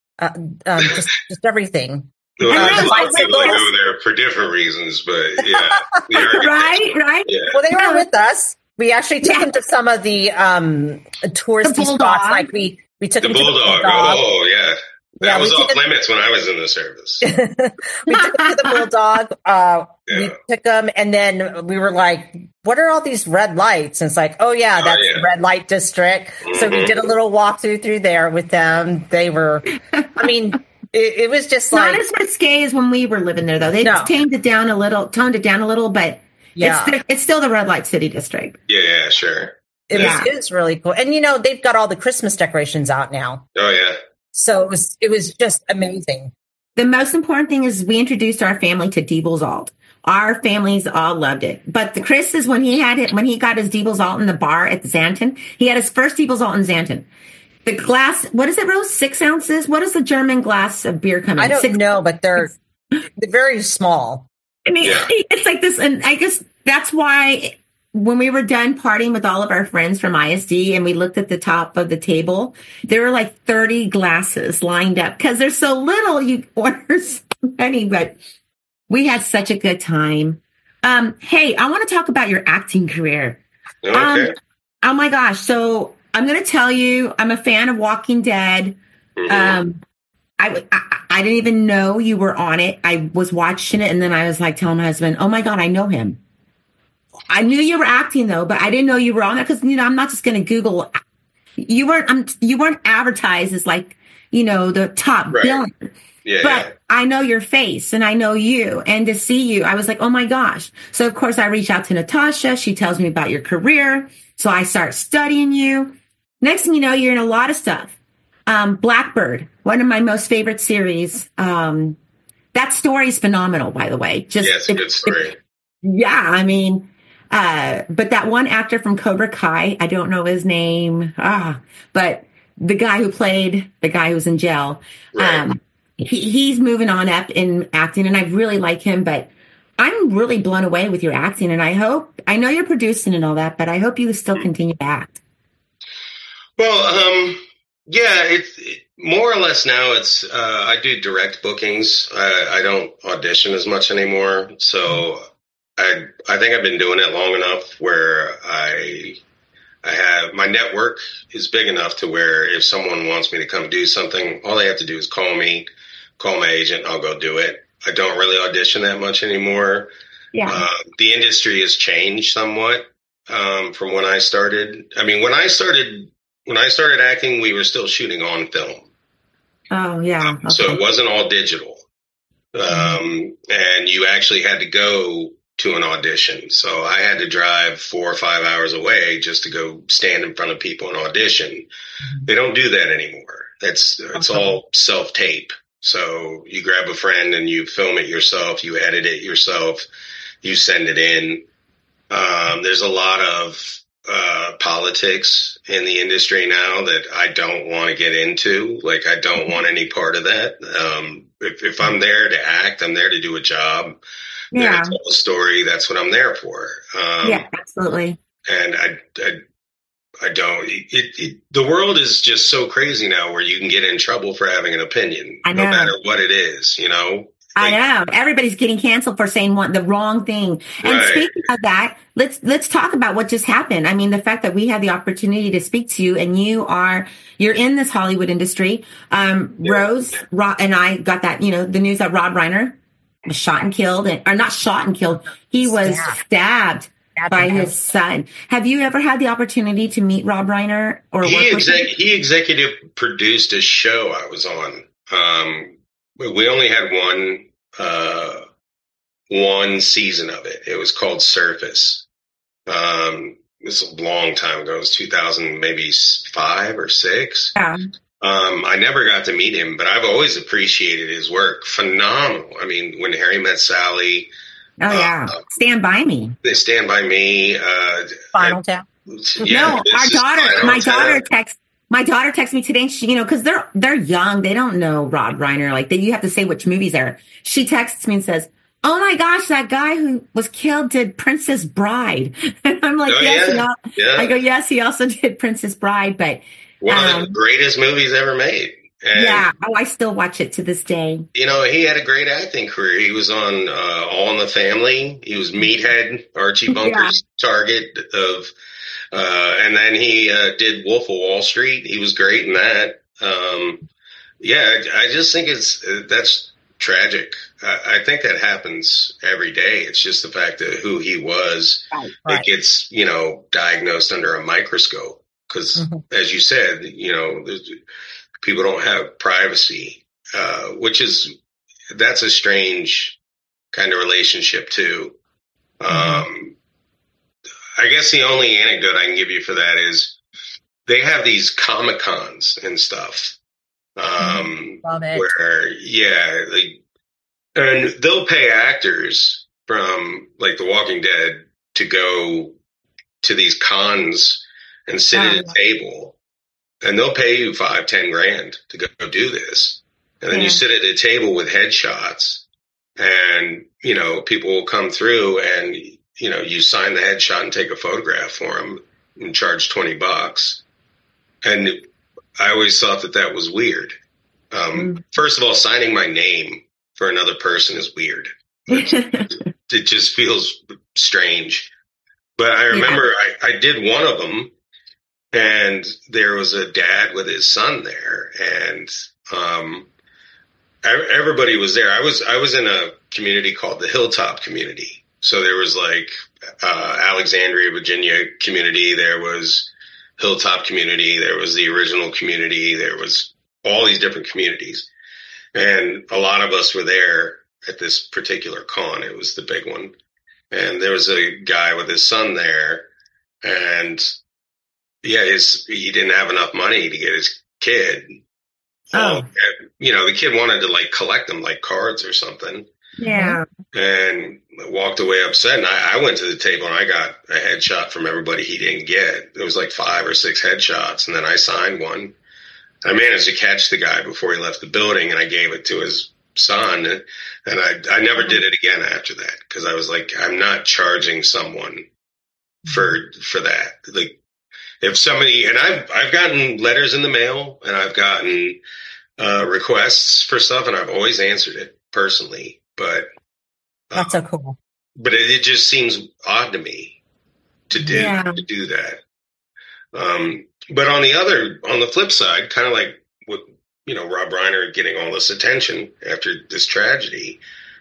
Speaker 4: just everything.
Speaker 5: Well, a lot of people go there for different reasons, but yeah.
Speaker 6: Right.
Speaker 5: Yeah.
Speaker 4: Well, they were with us. We actually took them to some of the touristy spots. Like we took them to the Bulldog.
Speaker 5: Oh, yeah. That was off limits when I was in the service.
Speaker 4: We took them to the Bulldog. We took them, and then we were like, what are all these red lights? And it's like, that's the red light district. Mm-hmm. So we did a little walkthrough through there with them. They were, I mean, it was just
Speaker 6: not as risque as when we were living there, though. They toned it down a little, but it's still the red light city district.
Speaker 5: Yeah, sure.
Speaker 4: It is really cool. And, they've got all the Christmas decorations out now.
Speaker 5: Oh, yeah.
Speaker 4: So it was just amazing.
Speaker 6: The most important thing is we introduced our family to Diebels Alt. Our families all loved it. But the Chris is when he got his Diebels Alt in the bar at the Xanten, he had his first Diebels Alt in Xanten. The glass, what is it, Rose? 6 ounces? What does the German glass of beer come in?
Speaker 4: I don't know, but they're very small.
Speaker 6: I mean, it's like this, and I guess that's why when we were done partying with all of our friends from ISD and we looked at the top of the table, there were like 30 glasses lined up because there's so little, you order so many, but we had such a good time. Hey, I want to talk about your acting career.
Speaker 5: Okay.
Speaker 6: Oh my gosh. So I'm going to tell you, I'm a fan of Walking Dead. Mm-hmm. I didn't even know you were on it. I was watching it and then I was like telling my husband, oh my God, I know him. I knew you were acting though, but I didn't know you were on it because, I'm not just going to Google. You weren't advertised as like, the top villain.
Speaker 5: Yeah,
Speaker 6: but I know your face and I know you, and to see you, I was like, oh my gosh. So of course I reach out to Natasha. She tells me about your career. So I start studying you. Next thing you know, you're in a lot of stuff. Blackbird, one of my most favorite series. That story is phenomenal, by the way.
Speaker 5: Yes, good story.
Speaker 6: I mean, but that one actor from Cobra Kai, I don't know his name, but the guy who played the guy who's in jail,
Speaker 5: right.
Speaker 6: He's moving on up in acting, and I really like him, but I'm really blown away with your acting, and I know you're producing and all that, but I hope you still continue to act.
Speaker 5: Well, it's more or less now it's, I do direct bookings. I don't audition as much anymore. So I think I've been doing it long enough where I have, my network is big enough to where if someone wants me to come do something, all they have to do is call me, call my agent, I'll go do it. I don't really audition that much anymore.
Speaker 6: Yeah.
Speaker 5: The industry has changed somewhat, from when I started. I mean, when I started acting, we were still shooting on film.
Speaker 6: Oh, yeah. Okay.
Speaker 5: So it wasn't all digital. And you actually had to go to an audition. So I had to drive 4 or 5 hours away just to go stand in front of people and audition. Mm-hmm. They don't do that anymore. It's all self-tape. So you grab a friend and you film it yourself, you edit it yourself, you send it in. There's a lot of politics in the industry now that I don't want to get into. Like, I don't want any part of that. If I'm there to act, I'm there to do a job.
Speaker 6: Yeah.
Speaker 5: To tell a story. That's what I'm there for.
Speaker 6: Yeah, absolutely.
Speaker 5: And I don't, the world is just so crazy now where you can get in trouble for having an opinion, no matter what it is,
Speaker 6: I know everybody's getting canceled for saying the wrong thing. And speaking of that, let's talk about what just happened. I mean, the fact that we had the opportunity to speak to you, and you're in this Hollywood industry. Rose and I got that, the news that Rob Reiner was shot and killed, or not shot and killed. He was stabbed by his son. Have you ever had the opportunity to meet Rob Reiner or work with him?
Speaker 5: He executive produced a show I was on. We only had one season of it. It was called Surface. It was a long time ago. It was 2000, maybe 5 or 6.
Speaker 6: Yeah.
Speaker 5: I never got to meet him, but I've always appreciated his work. Phenomenal. I mean, When Harry Met Sally.
Speaker 6: Oh yeah. Stand By Me.
Speaker 5: They Stand By Me.
Speaker 4: Final Tap.
Speaker 6: Yeah, no, my daughter texted me today, and she, because they're young, they don't know Rob Reiner. Like, you have to say which movies are. She texts me and says, oh my gosh, that guy who was killed did Princess Bride. And I'm like, I go, yes, he also did Princess Bride, but
Speaker 5: one of the greatest movies ever made. And,
Speaker 6: I still watch it to this day.
Speaker 5: You know, he had a great acting career. He was on All in the Family. He was Meathead, Archie Bunker's target of, and then he did Wolf of Wall Street. He was great in that. I just think that's tragic. I think that happens every day. It's just the fact that who he was, it gets, diagnosed under a microscope. Because as you said, people don't have privacy, that's a strange kind of relationship too. I guess the only anecdote I can give you for that is they have these Comic-Cons and stuff. And they'll pay actors from like The Walking Dead to go to these cons and sit at a table, and they'll pay you $5-10 grand to go do this. And then you sit at a table with headshots, and, people will come through and, you sign the headshot and take a photograph for them and charge $20. And I always thought that was weird. First of all, signing my name for another person is weird. It just feels strange. But I remember I did one of them, and there was a dad with his son there, and everybody was there. I was in a community called the Hilltop Community. So there was like Alexandria, Virginia community. There was Hilltop Community. There was the original community. There was all these different communities. And a lot of us were there at this particular con. It was the big one. And there was a guy with his son there. And he didn't have enough money to get his kid. The kid wanted to like collect them like cards or something.
Speaker 6: Yeah.
Speaker 5: And walked away upset. And I went to the table and I got a headshot from everybody he didn't get. There was like 5 or 6 headshots. And then I signed one. I managed to catch the guy before he left the building, and I gave it to his son. And I never did it again after that, because I was like, I'm not charging someone for that. Like, if somebody, and I've gotten letters in the mail, and I've gotten requests for stuff, and I've always answered it personally. But
Speaker 4: that's so cool.
Speaker 5: But it just seems odd to me to do that. But on the flip side, kind of like with, Rob Reiner getting all this attention after this tragedy,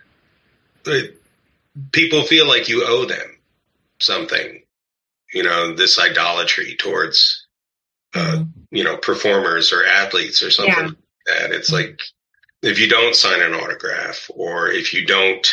Speaker 5: people feel like you owe them something, this idolatry towards, performers or athletes or something like that. It's like, if you don't sign an autograph, or if you don't,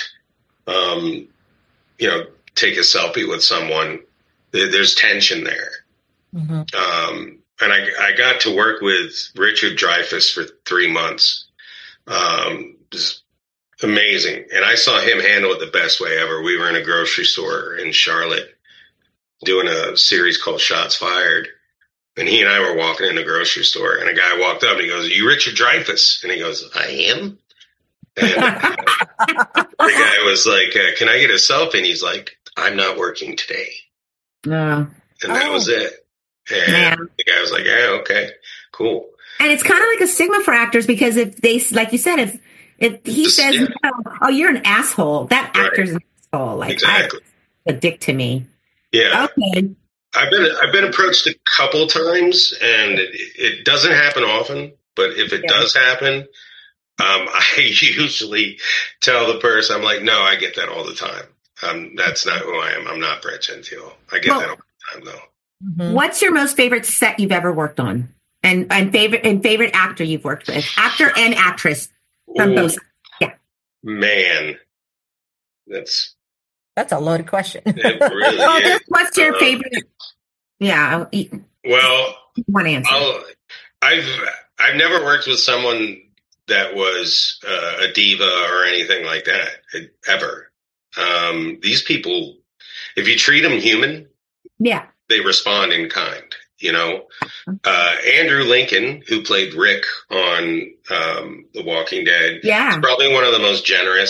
Speaker 5: take a selfie with someone, there's tension there. And I got to work with Richard Dreyfuss for 3 months. It was amazing. And I saw him handle it the best way ever. We were in a grocery store in Charlotte doing a series called Shots Fired. And he and I were walking in the grocery store, and a guy walked up and he goes, "Are you Richard Dreyfuss?" And he goes, "I am." And the guy was like, "Can I get a selfie?" And he's like, "I'm not working today." No. And that was it. And the guy was like, "Yeah, okay, cool."
Speaker 6: And it's kind of like a stigma for actors, because if they, like you said, if he says, "Oh, you're an asshole," that actor's an asshole. Like, exactly. A dick to me.
Speaker 5: Yeah. Okay. I've been approached a couple times, and it doesn't happen often, but if it does happen, I usually tell the person, I'm like, "No, I get that all the time. That's not who I am. I'm not Brett Gentile. I get that all the time, though."
Speaker 6: Mm-hmm. What's your most favorite set you've ever worked on, and favorite actor you've worked with, actor and actress from both? Yeah,
Speaker 5: man, that's
Speaker 4: a loaded question.
Speaker 5: It really is.
Speaker 6: What's your favorite? Yeah.
Speaker 5: Well,
Speaker 6: one answer.
Speaker 5: I've never worked with someone that was a diva or anything like that ever. These people, if you treat them human, they respond in kind. Andrew Lincoln, who played Rick on The Walking Dead, is probably one of the most generous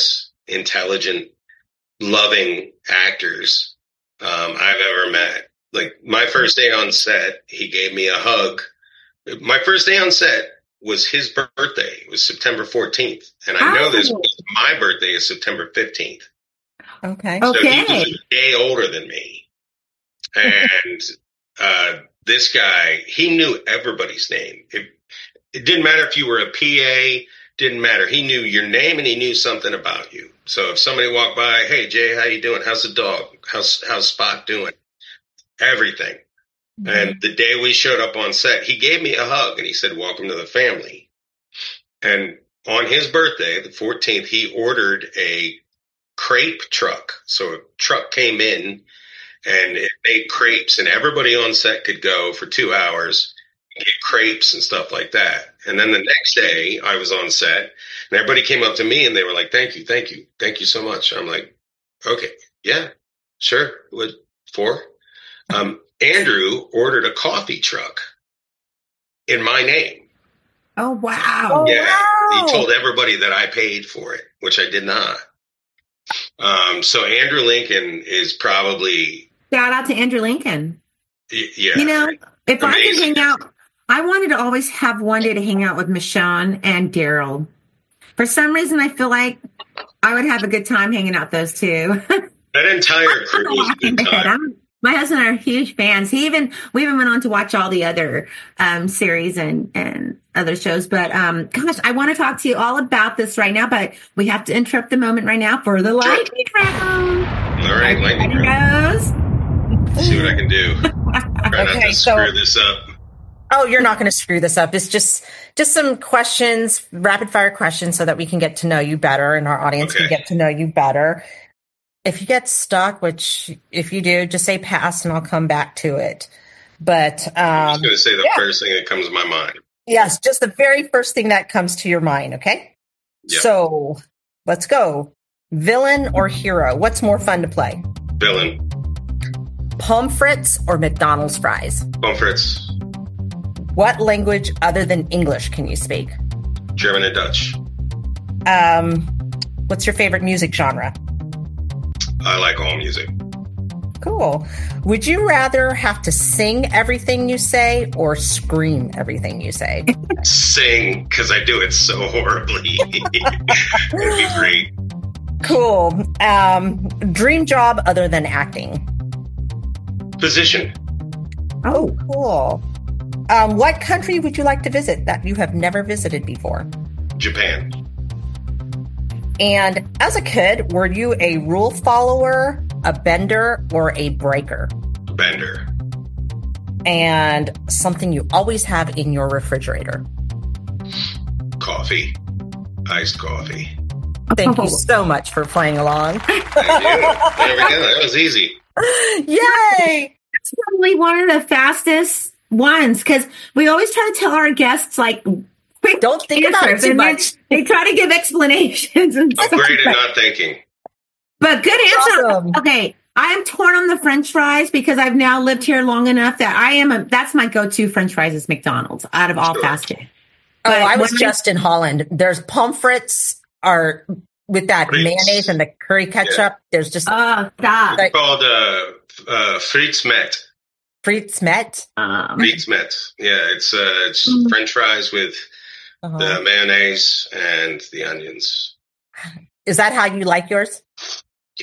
Speaker 5: intelligent, loving actors I've ever met. Like my first day on set, he gave me a hug. My first day on set was his birthday. It was September 14th. And I know this because my birthday is September 15th.
Speaker 4: Okay.
Speaker 5: So he was a day older than me. And this guy, he knew everybody's name. It didn't matter if you were a PA, didn't matter. He knew your name and he knew something about you. So if somebody walked by, hey, Jay, how you doing? How's the dog? How's Spot doing? Everything. Mm-hmm. And the day we showed up on set, he gave me a hug and he said, welcome to the family. And on his birthday, the 14th, he ordered a crepe truck. So a truck came in and it made crepes and everybody on set could go for 2 hours and get crepes and stuff like that. And then the next day I was on set and everybody came up to me and they were like, thank you so much. I'm like, okay, yeah, sure. What for? Andrew ordered a coffee truck in my name.
Speaker 6: Oh, wow.
Speaker 5: Yeah.
Speaker 4: Wow.
Speaker 5: He told everybody that I paid for it, which I did not. So Andrew Lincoln is probably...
Speaker 6: Shout out to Andrew Lincoln.
Speaker 5: Yeah.
Speaker 6: You know, if
Speaker 5: amazing.
Speaker 6: I could hang out, I wanted to always have one day to hang out with Michonne and Daryl. For some reason, I feel like I would have a good time hanging out with those two.
Speaker 5: That entire crew was a good time.
Speaker 6: My husband and I are huge fans. We even went on to watch all the other series and other shows. But gosh, I want to talk to you all about this right now, but we have to interrupt the moment right now for the lightning round.
Speaker 5: All right, lightning round. Let's see what I can do. Try not to screw this up.
Speaker 4: Oh, you're not going to screw this up. It's just some questions, rapid fire questions, so that we can get to know you better and our audience can get to know you better. If you get stuck, which if you do, just say pass and I'll come back to it. But
Speaker 5: I'm just going to say the first thing that comes to my mind.
Speaker 4: Yes, just the very first thing that comes to your mind. Okay. Yep. So let's go. Villain or hero? What's more fun to play?
Speaker 5: Villain.
Speaker 4: Pommes frites or McDonald's fries?
Speaker 5: Pommes frites.
Speaker 4: What language other than English can you speak?
Speaker 5: German and Dutch.
Speaker 4: What's your favorite music genre?
Speaker 5: I like all music.
Speaker 4: Cool. Would you rather have to sing everything you say or scream everything you say?
Speaker 5: Sing, because I do it so horribly. It'd be great.
Speaker 4: Cool. Dream job other than acting?
Speaker 5: Position.
Speaker 4: Oh, cool. What country would you like to visit that you have never visited before?
Speaker 5: Japan.
Speaker 4: And as a kid, were you a rule follower, a bender, or a breaker?
Speaker 5: Bender.
Speaker 4: And something you always have in your refrigerator?
Speaker 5: Coffee. Iced coffee.
Speaker 4: Thank you so much for playing along.
Speaker 5: Thank you. There we go. That was easy.
Speaker 4: Yay!
Speaker 6: It's probably one of the fastest ones because we always try to tell our guests, like, quick
Speaker 4: don't think about it too much.
Speaker 6: They try to give explanations. And
Speaker 5: I'm great at not thinking.
Speaker 6: But good answer.
Speaker 4: Awesome.
Speaker 6: Okay. I am torn on the French fries because I've now lived here long enough that that's my go-to French fries is McDonald's out of all fast food.
Speaker 4: But I was just in Holland. There's pommes frites are with that mayonnaise and the curry ketchup. Yeah. There's just
Speaker 6: stop.
Speaker 5: It's called frites met.
Speaker 4: Frites met.
Speaker 5: Frites met. Yeah, it's French fries with the mayonnaise and the onions.
Speaker 4: Is that how you like yours?
Speaker 5: Yeah.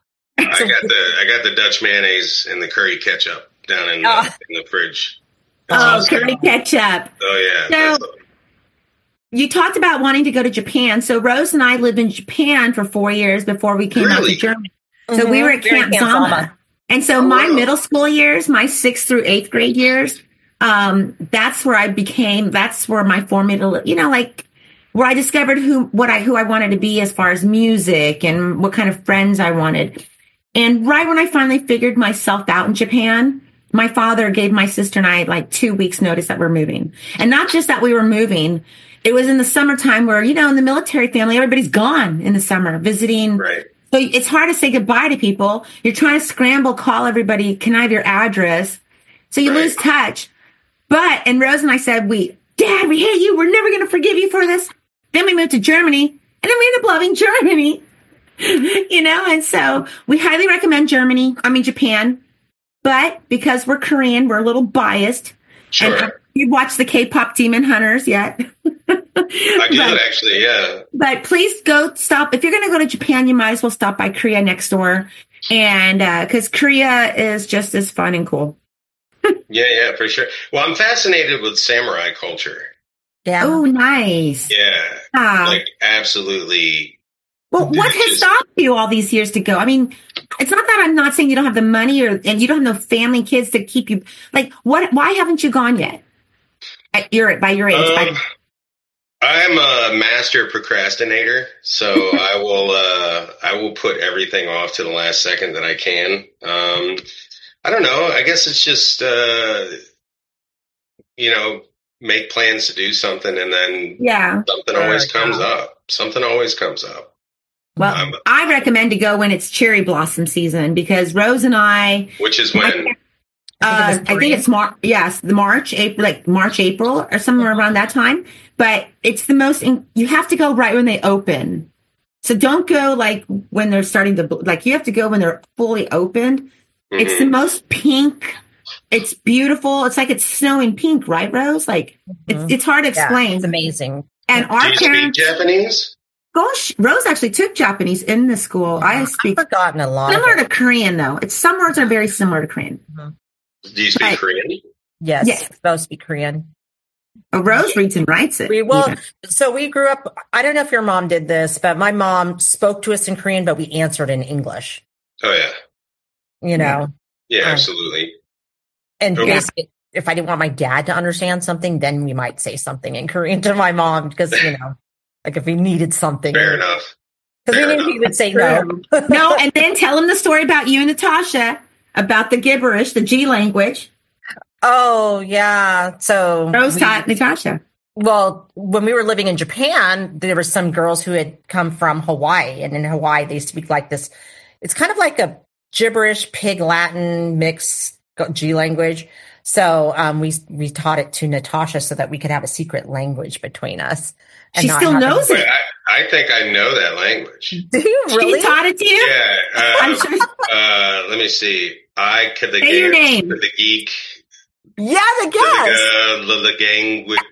Speaker 5: I got the Dutch mayonnaise and the curry ketchup down in the fridge.
Speaker 6: That's curry ketchup.
Speaker 5: Oh yeah.
Speaker 6: So you talked about wanting to go to Japan. So Rose and I lived in Japan for 4 years before we came out to Germany. So we were at Camp Zama. And so my middle school years, my 6th through 8th grade years, that's where my formula, where I discovered who I wanted to be as far as music and what kind of friends I wanted. And right when I finally figured myself out in Japan, my father gave my sister and I like 2 weeks notice that we're moving. And not just that we were moving, it was in the summertime where, in the military family, everybody's gone in the summer visiting.
Speaker 5: Right.
Speaker 6: So it's hard to say goodbye to people. You're trying to scramble, call everybody, can I have your address? So you lose touch. And Rose and I said, Dad, we hate you. We're never going to forgive you for this. Then we moved to Germany, and then we ended up loving Germany. And so we highly recommend Japan. But because we're Korean, we're a little biased.
Speaker 5: Sure.
Speaker 6: And you've watched the K-pop Demon Hunters yet?
Speaker 5: I did, actually, yeah.
Speaker 6: But please stop. If you're going to go to Japan, you might as well stop by Korea next door. And because Korea is just as fun and cool.
Speaker 5: Yeah, for sure. Well, I'm fascinated with samurai culture.
Speaker 3: Yeah.
Speaker 6: Oh, nice.
Speaker 5: Yeah. Like, absolutely.
Speaker 6: Well, what has stopped you all these years to go? I mean, it's not that I'm not saying you don't have the money and you don't have no family, kids to keep you. Like, why haven't you gone yet? By your age.
Speaker 5: I'm a master procrastinator, so I will put everything off to the last second that I can. I don't know. I guess it's just, make plans to do something and then something always comes up. Something always comes up.
Speaker 6: Well, I recommend to go when it's cherry blossom season because Rose and I.
Speaker 5: Which is when?
Speaker 6: I think it's March, April, or somewhere around that time. But it's the most. You have to go right when they open. So don't go like when they're starting to. You have to go when they're fully opened. Mm-hmm. It's the most pink. It's beautiful. It's like it's snowing pink, right, Rose? Like it's hard to explain.
Speaker 4: It's amazing.
Speaker 6: And our
Speaker 5: parents speak Japanese.
Speaker 6: Gosh, Rose actually took Japanese in the school. I've
Speaker 4: forgotten a lot.
Speaker 6: Similar to Korean, though. Some words are very similar to Korean.
Speaker 5: Mm-hmm. Do you speak Korean?
Speaker 4: Yes. Both speak Korean.
Speaker 6: Rose reads and writes it.
Speaker 4: So we grew up, I don't know if your mom did this, but my mom spoke to us in Korean, but we answered in English.
Speaker 5: Oh, yeah. Yeah, absolutely.
Speaker 4: And basically, if I didn't want my dad to understand something, then we might say something in Korean to my mom because, like if he needed something.
Speaker 5: Fair enough.
Speaker 4: Because we knew he would say no.
Speaker 6: No, and then tell him the story about you and Natasha, about the gibberish, the G language.
Speaker 4: Oh, yeah. So
Speaker 6: Rose taught Natasha.
Speaker 4: Well, when we were living in Japan, there were some girls who had come from Hawaii. And in Hawaii, they speak like this. It's kind of like a gibberish, pig Latin mix G language. So we taught it to Natasha so that we could have a secret language between us.
Speaker 6: She still knows it.
Speaker 5: I think I know that language.
Speaker 4: Do you really?
Speaker 6: She taught it to you?
Speaker 5: Yeah.
Speaker 6: I'm sure.
Speaker 5: Let me see.
Speaker 6: Say your name.
Speaker 5: The geek.
Speaker 4: Yeah, the guest.
Speaker 5: The gang with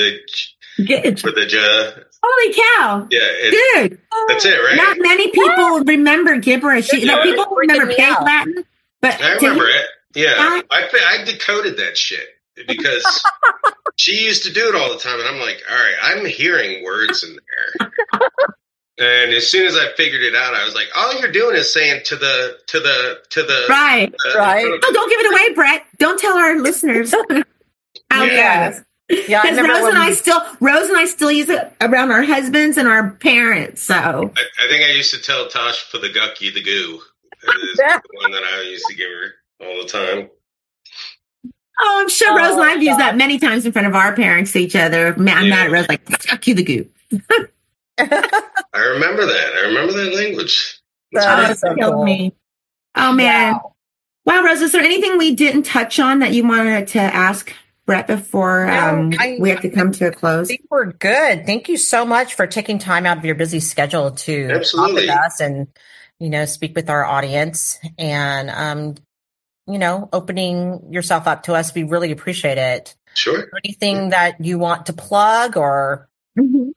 Speaker 5: the
Speaker 6: Holy cow.
Speaker 5: Yeah.
Speaker 6: Dude.
Speaker 5: That's it, right?
Speaker 6: Not many people remember gibberish. People remember pig Latin. But
Speaker 5: I remember it. Yeah. I decoded that shit because she used to do it all the time. And I'm like, all right, I'm hearing words in there. And as soon as I figured it out, I was like, all you're doing is saying to the
Speaker 6: right. Oh, don't give it away, Brett. Don't tell our listeners.
Speaker 4: Yeah,
Speaker 6: because Rose and I still use it around our husbands and our parents. So
Speaker 5: I think I used to tell Tosh for the gucky the goo. Is the one that I used to give her all the time.
Speaker 6: Oh, I'm sure Rose and I've used that many times in front of our parents to each other. I'm mad at Rose, like gucky the goo.
Speaker 5: I remember that language.
Speaker 6: That killed me. Oh man! Wow, Rose, is there anything we didn't touch on that you wanted to ask Brett before we have to come to a close?
Speaker 4: I think we're good. Thank you so much for taking time out of your busy schedule to talk with us and speak with our audience and opening yourself up to us. We really appreciate it.
Speaker 5: Sure.
Speaker 4: Is there anything that you want to plug or?
Speaker 6: Mm-hmm.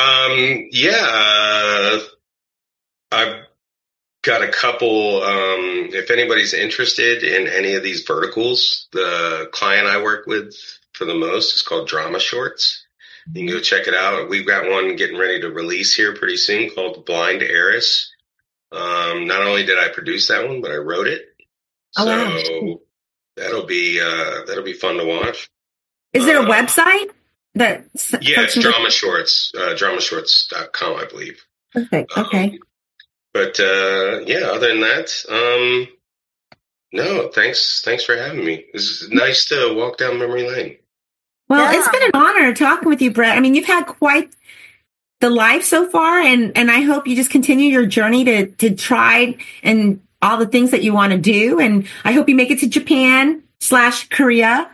Speaker 5: I've got a couple, if anybody's interested in any of these verticals, the client I work with for the most is called Drama Shorts. You can go check it out. We've got one getting ready to release here pretty soon called Blind Heiress. Not only did I produce that one, but I wrote it.
Speaker 6: Oh,
Speaker 5: so
Speaker 6: wow.
Speaker 5: that'll be fun to watch.
Speaker 6: Is there a website?
Speaker 5: It's Drama Shorts, dramashorts.com, I believe.
Speaker 6: Perfect. Okay.
Speaker 5: But other than that, no, thanks for having me. It's nice to walk down memory lane.
Speaker 6: Well, It's been an honor talking with you, Brett. I mean, you've had quite the life so far, and I hope you just continue your journey to try and all the things that you want to do. And I hope you make it to Japan/Korea.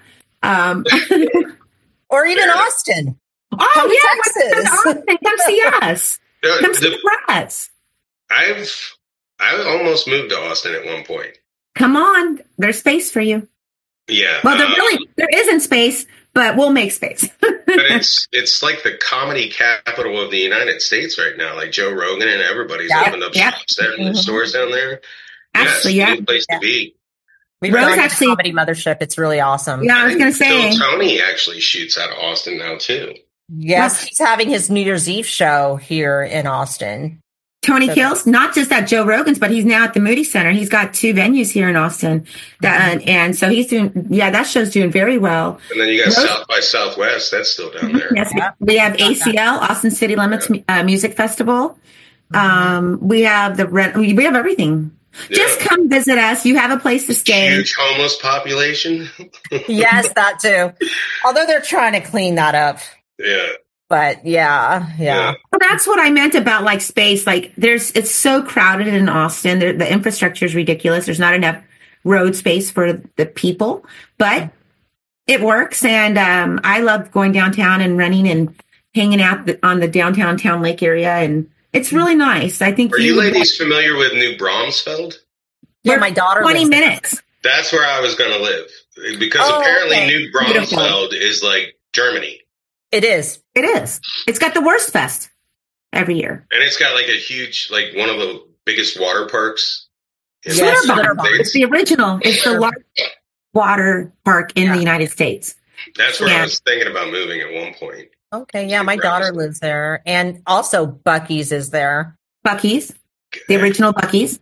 Speaker 4: Or even Austin.
Speaker 6: Oh, Texas. Austin. Come see us. Come see us.
Speaker 5: I almost moved to Austin at one point.
Speaker 6: Come on, there's space for you.
Speaker 5: Yeah.
Speaker 6: Well, there isn't space, but we'll make space.
Speaker 5: But it's like the comedy capital of the United States right now. Like Joe Rogan and everybody's opened up shops there and stores down there.
Speaker 6: Actually,
Speaker 5: it's a good place to be.
Speaker 4: We've done a comedy mothership. It's really awesome.
Speaker 6: Yeah, I was going to say.
Speaker 5: Phil Tony actually shoots out of Austin now too.
Speaker 4: Yes, he's having his New Year's Eve show here in Austin.
Speaker 6: Tony Kills, not just at Joe Rogan's, but he's now at the Moody Center. He's got 2 venues here in Austin. And so he's doing, that show's doing very well.
Speaker 5: And then you got South by Southwest. That's still down there.
Speaker 6: Yes, we have ACL, Austin City Limits Music Festival. We have we have everything. Yeah. Just come visit us. You have a place to stay.
Speaker 5: Huge homeless population.
Speaker 4: Yes, that too. Although they're trying to clean that up.
Speaker 5: Yeah.
Speaker 4: But yeah.
Speaker 6: Well, that's what I meant about like space. Like it's so crowded in Austin. The infrastructure is ridiculous. There's not enough road space for the people, but it works. And I love going downtown and running and hanging out on the downtown Town Lake area. And it's really nice. I think.
Speaker 5: Are you ladies familiar with New Bromsfeld?
Speaker 4: Yeah, my daughter
Speaker 6: 20 minutes.
Speaker 5: That's where I was going to live because apparently New Bromsfeld is like Germany.
Speaker 4: It is.
Speaker 6: It's got the Worst Fest every year.
Speaker 5: And it's got like a huge, like one of the biggest water parks.
Speaker 6: Schlitterbahn. It's the original. It's the largest water park in the United States.
Speaker 5: That's where I was thinking about moving at one point.
Speaker 4: Okay, yeah, my daughter lives there. And also Buc-ee's is there.
Speaker 6: Buc-ee's? The original Buc-ee's?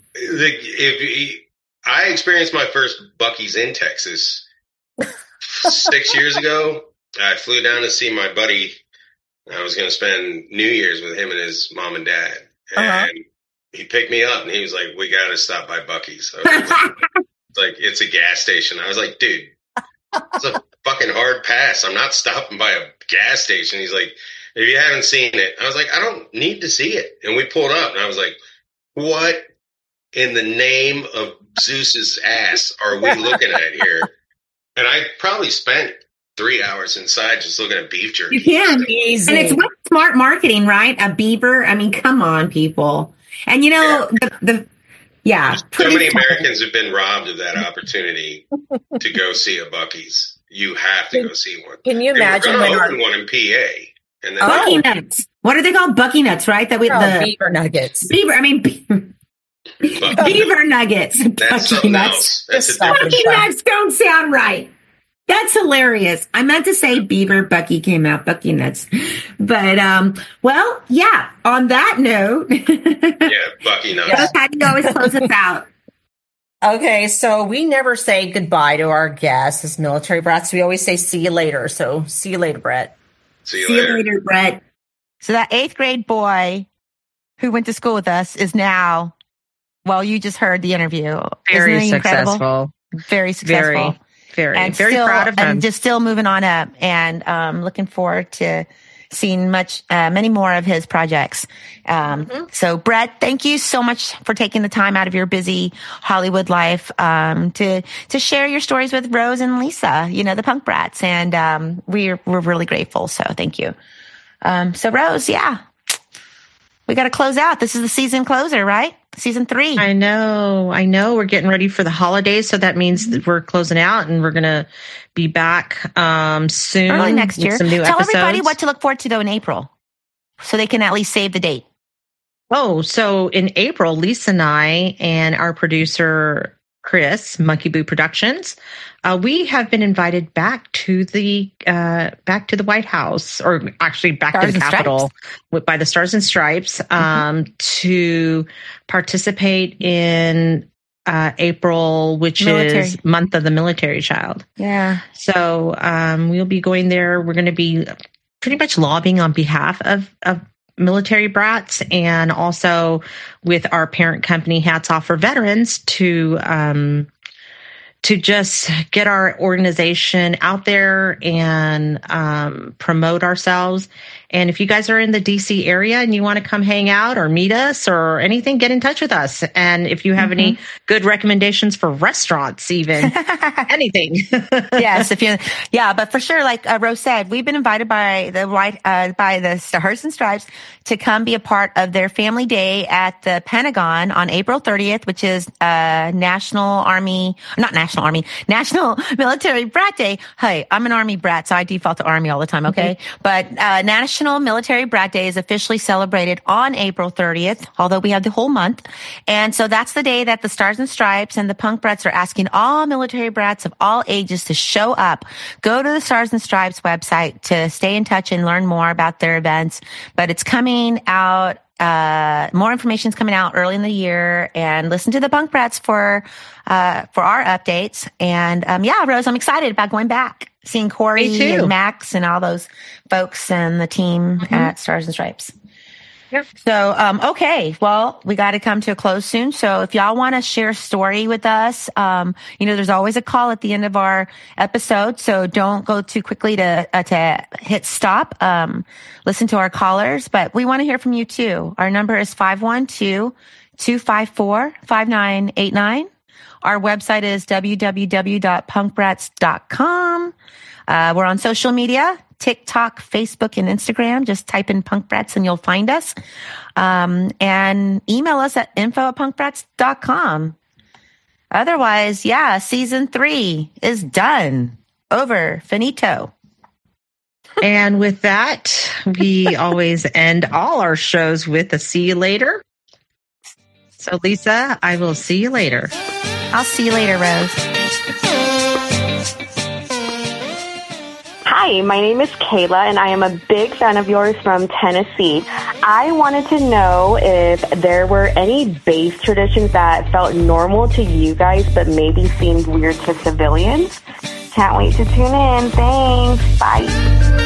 Speaker 5: I experienced my first Buc-ee's in Texas 6 years ago. I flew down to see my buddy. I was going to spend New Year's with him and his mom and dad. And he picked me up and he was like, we got to stop by Buc-ee's. It's a gas station. I was like, dude, it's a fucking hard pass. I'm not stopping by a gas station. He's like, if you haven't seen it. I was like, I don't need to see it. And we pulled up and I was like, what in the name of Zeus's ass are we looking at here? And I probably spent 3 hours inside just looking at beef jerky.
Speaker 6: You can. Easy. And it's with smart marketing, right? A beaver. I mean, come on, people. And you know,
Speaker 5: so many Americans have been robbed of that opportunity to go see a Buc-ee's. You have to go see one.
Speaker 4: Can you imagine?
Speaker 5: We're going to open one in PA. And then
Speaker 6: Bucky Nuts. What are they called? Bucky Nuts, right?
Speaker 4: The beaver nuggets.
Speaker 6: Beaver nuggets.
Speaker 5: That's something else.
Speaker 6: Bucky Nuts don't sound right. That's hilarious. I meant to say Beaver Bucky came out, Bucky Nuts. But, on that note.
Speaker 5: Bucky Nuts.
Speaker 6: How do you always close us out?
Speaker 4: Okay, so we never say goodbye to our guests as military brats. We always say see you later. So see you later, Brett.
Speaker 5: See you later,
Speaker 6: Brett.
Speaker 3: So that 8th grade boy who went to school with us is now, you just heard the interview.
Speaker 2: Very successful.
Speaker 3: Very successful.
Speaker 2: Very proud of him.
Speaker 3: And just still moving on up, and looking forward to seeing many more of his projects. So Brett, thank you so much for taking the time out of your busy Hollywood life to share your stories with Rose and Lisa, the Punk Brats, and we're really grateful. So thank you. So Rose, we got to close out. This is the season closer, right? Season 3.
Speaker 2: I know. We're getting ready for the holidays. So that means that we're closing out and we're going to be back soon.
Speaker 3: Early next year.
Speaker 2: Some new
Speaker 3: Tell
Speaker 2: episodes.
Speaker 3: Everybody what to look forward to, though, in April. So they can at least save the date.
Speaker 2: Oh, so in April, Lisa and I and our producer, Chris, Monkey Boo Productions, we have been invited back to the White House, or actually back to the Capitol by the Stars and Stripes, to participate in April, which is Month of the Military Child.
Speaker 3: Yeah.
Speaker 2: So we'll be going there. We're going to be pretty much lobbying on behalf of military brats, and also with our parent company, Hats Off for Veterans, to just get our organization out there and promote ourselves And if you guys are in the DC area and you want to come hang out or meet us or anything, get in touch with us. And if you have any good recommendations for restaurants, even anything.
Speaker 3: Yes, but for sure, like Rose said, we've been invited by the Stars and Stripes to come be a part of their family day at the Pentagon on April 30th, which is National Military Brat Day. Hey, I'm an Army brat, so I default to Army all the time, okay? But National Military Brat Day is officially celebrated on April 30th, although we have the whole month. And so that's the day that the Stars and Stripes and the Punk Brats are asking all military brats of all ages to show up. Go to the Stars and Stripes website to stay in touch and learn more about their events. But it's coming out. More information is coming out early in the year, and listen to the Punk Brats for our updates. And Rose, I'm excited about going back, seeing Corey and Max and all those folks and the team at Stars and Stripes. Yep. So, okay. Well, we got to come to a close soon. So if y'all want to share a story with us, there's always a call at the end of our episode. So don't go too quickly to hit stop. Listen to our callers, but we want to hear from you too. Our number is 512-254-5989. Our website is www.punkbrats.com. We're on social media, TikTok, Facebook, and Instagram. Just type in Punk Brats and you'll find us. And email us at info@punkbrats.com. Otherwise, season 3 is done. Over. Finito.
Speaker 2: And with that, we always end all our shows with a see you later. So, Lisa, I will see you later.
Speaker 3: I'll see you later, Rose.
Speaker 7: Hi, my name is Kayla, and I am a big fan of yours from Tennessee. I wanted to know if there were any base traditions that felt normal to you guys but maybe seemed weird to civilians. Can't wait to tune in. Thanks. Bye.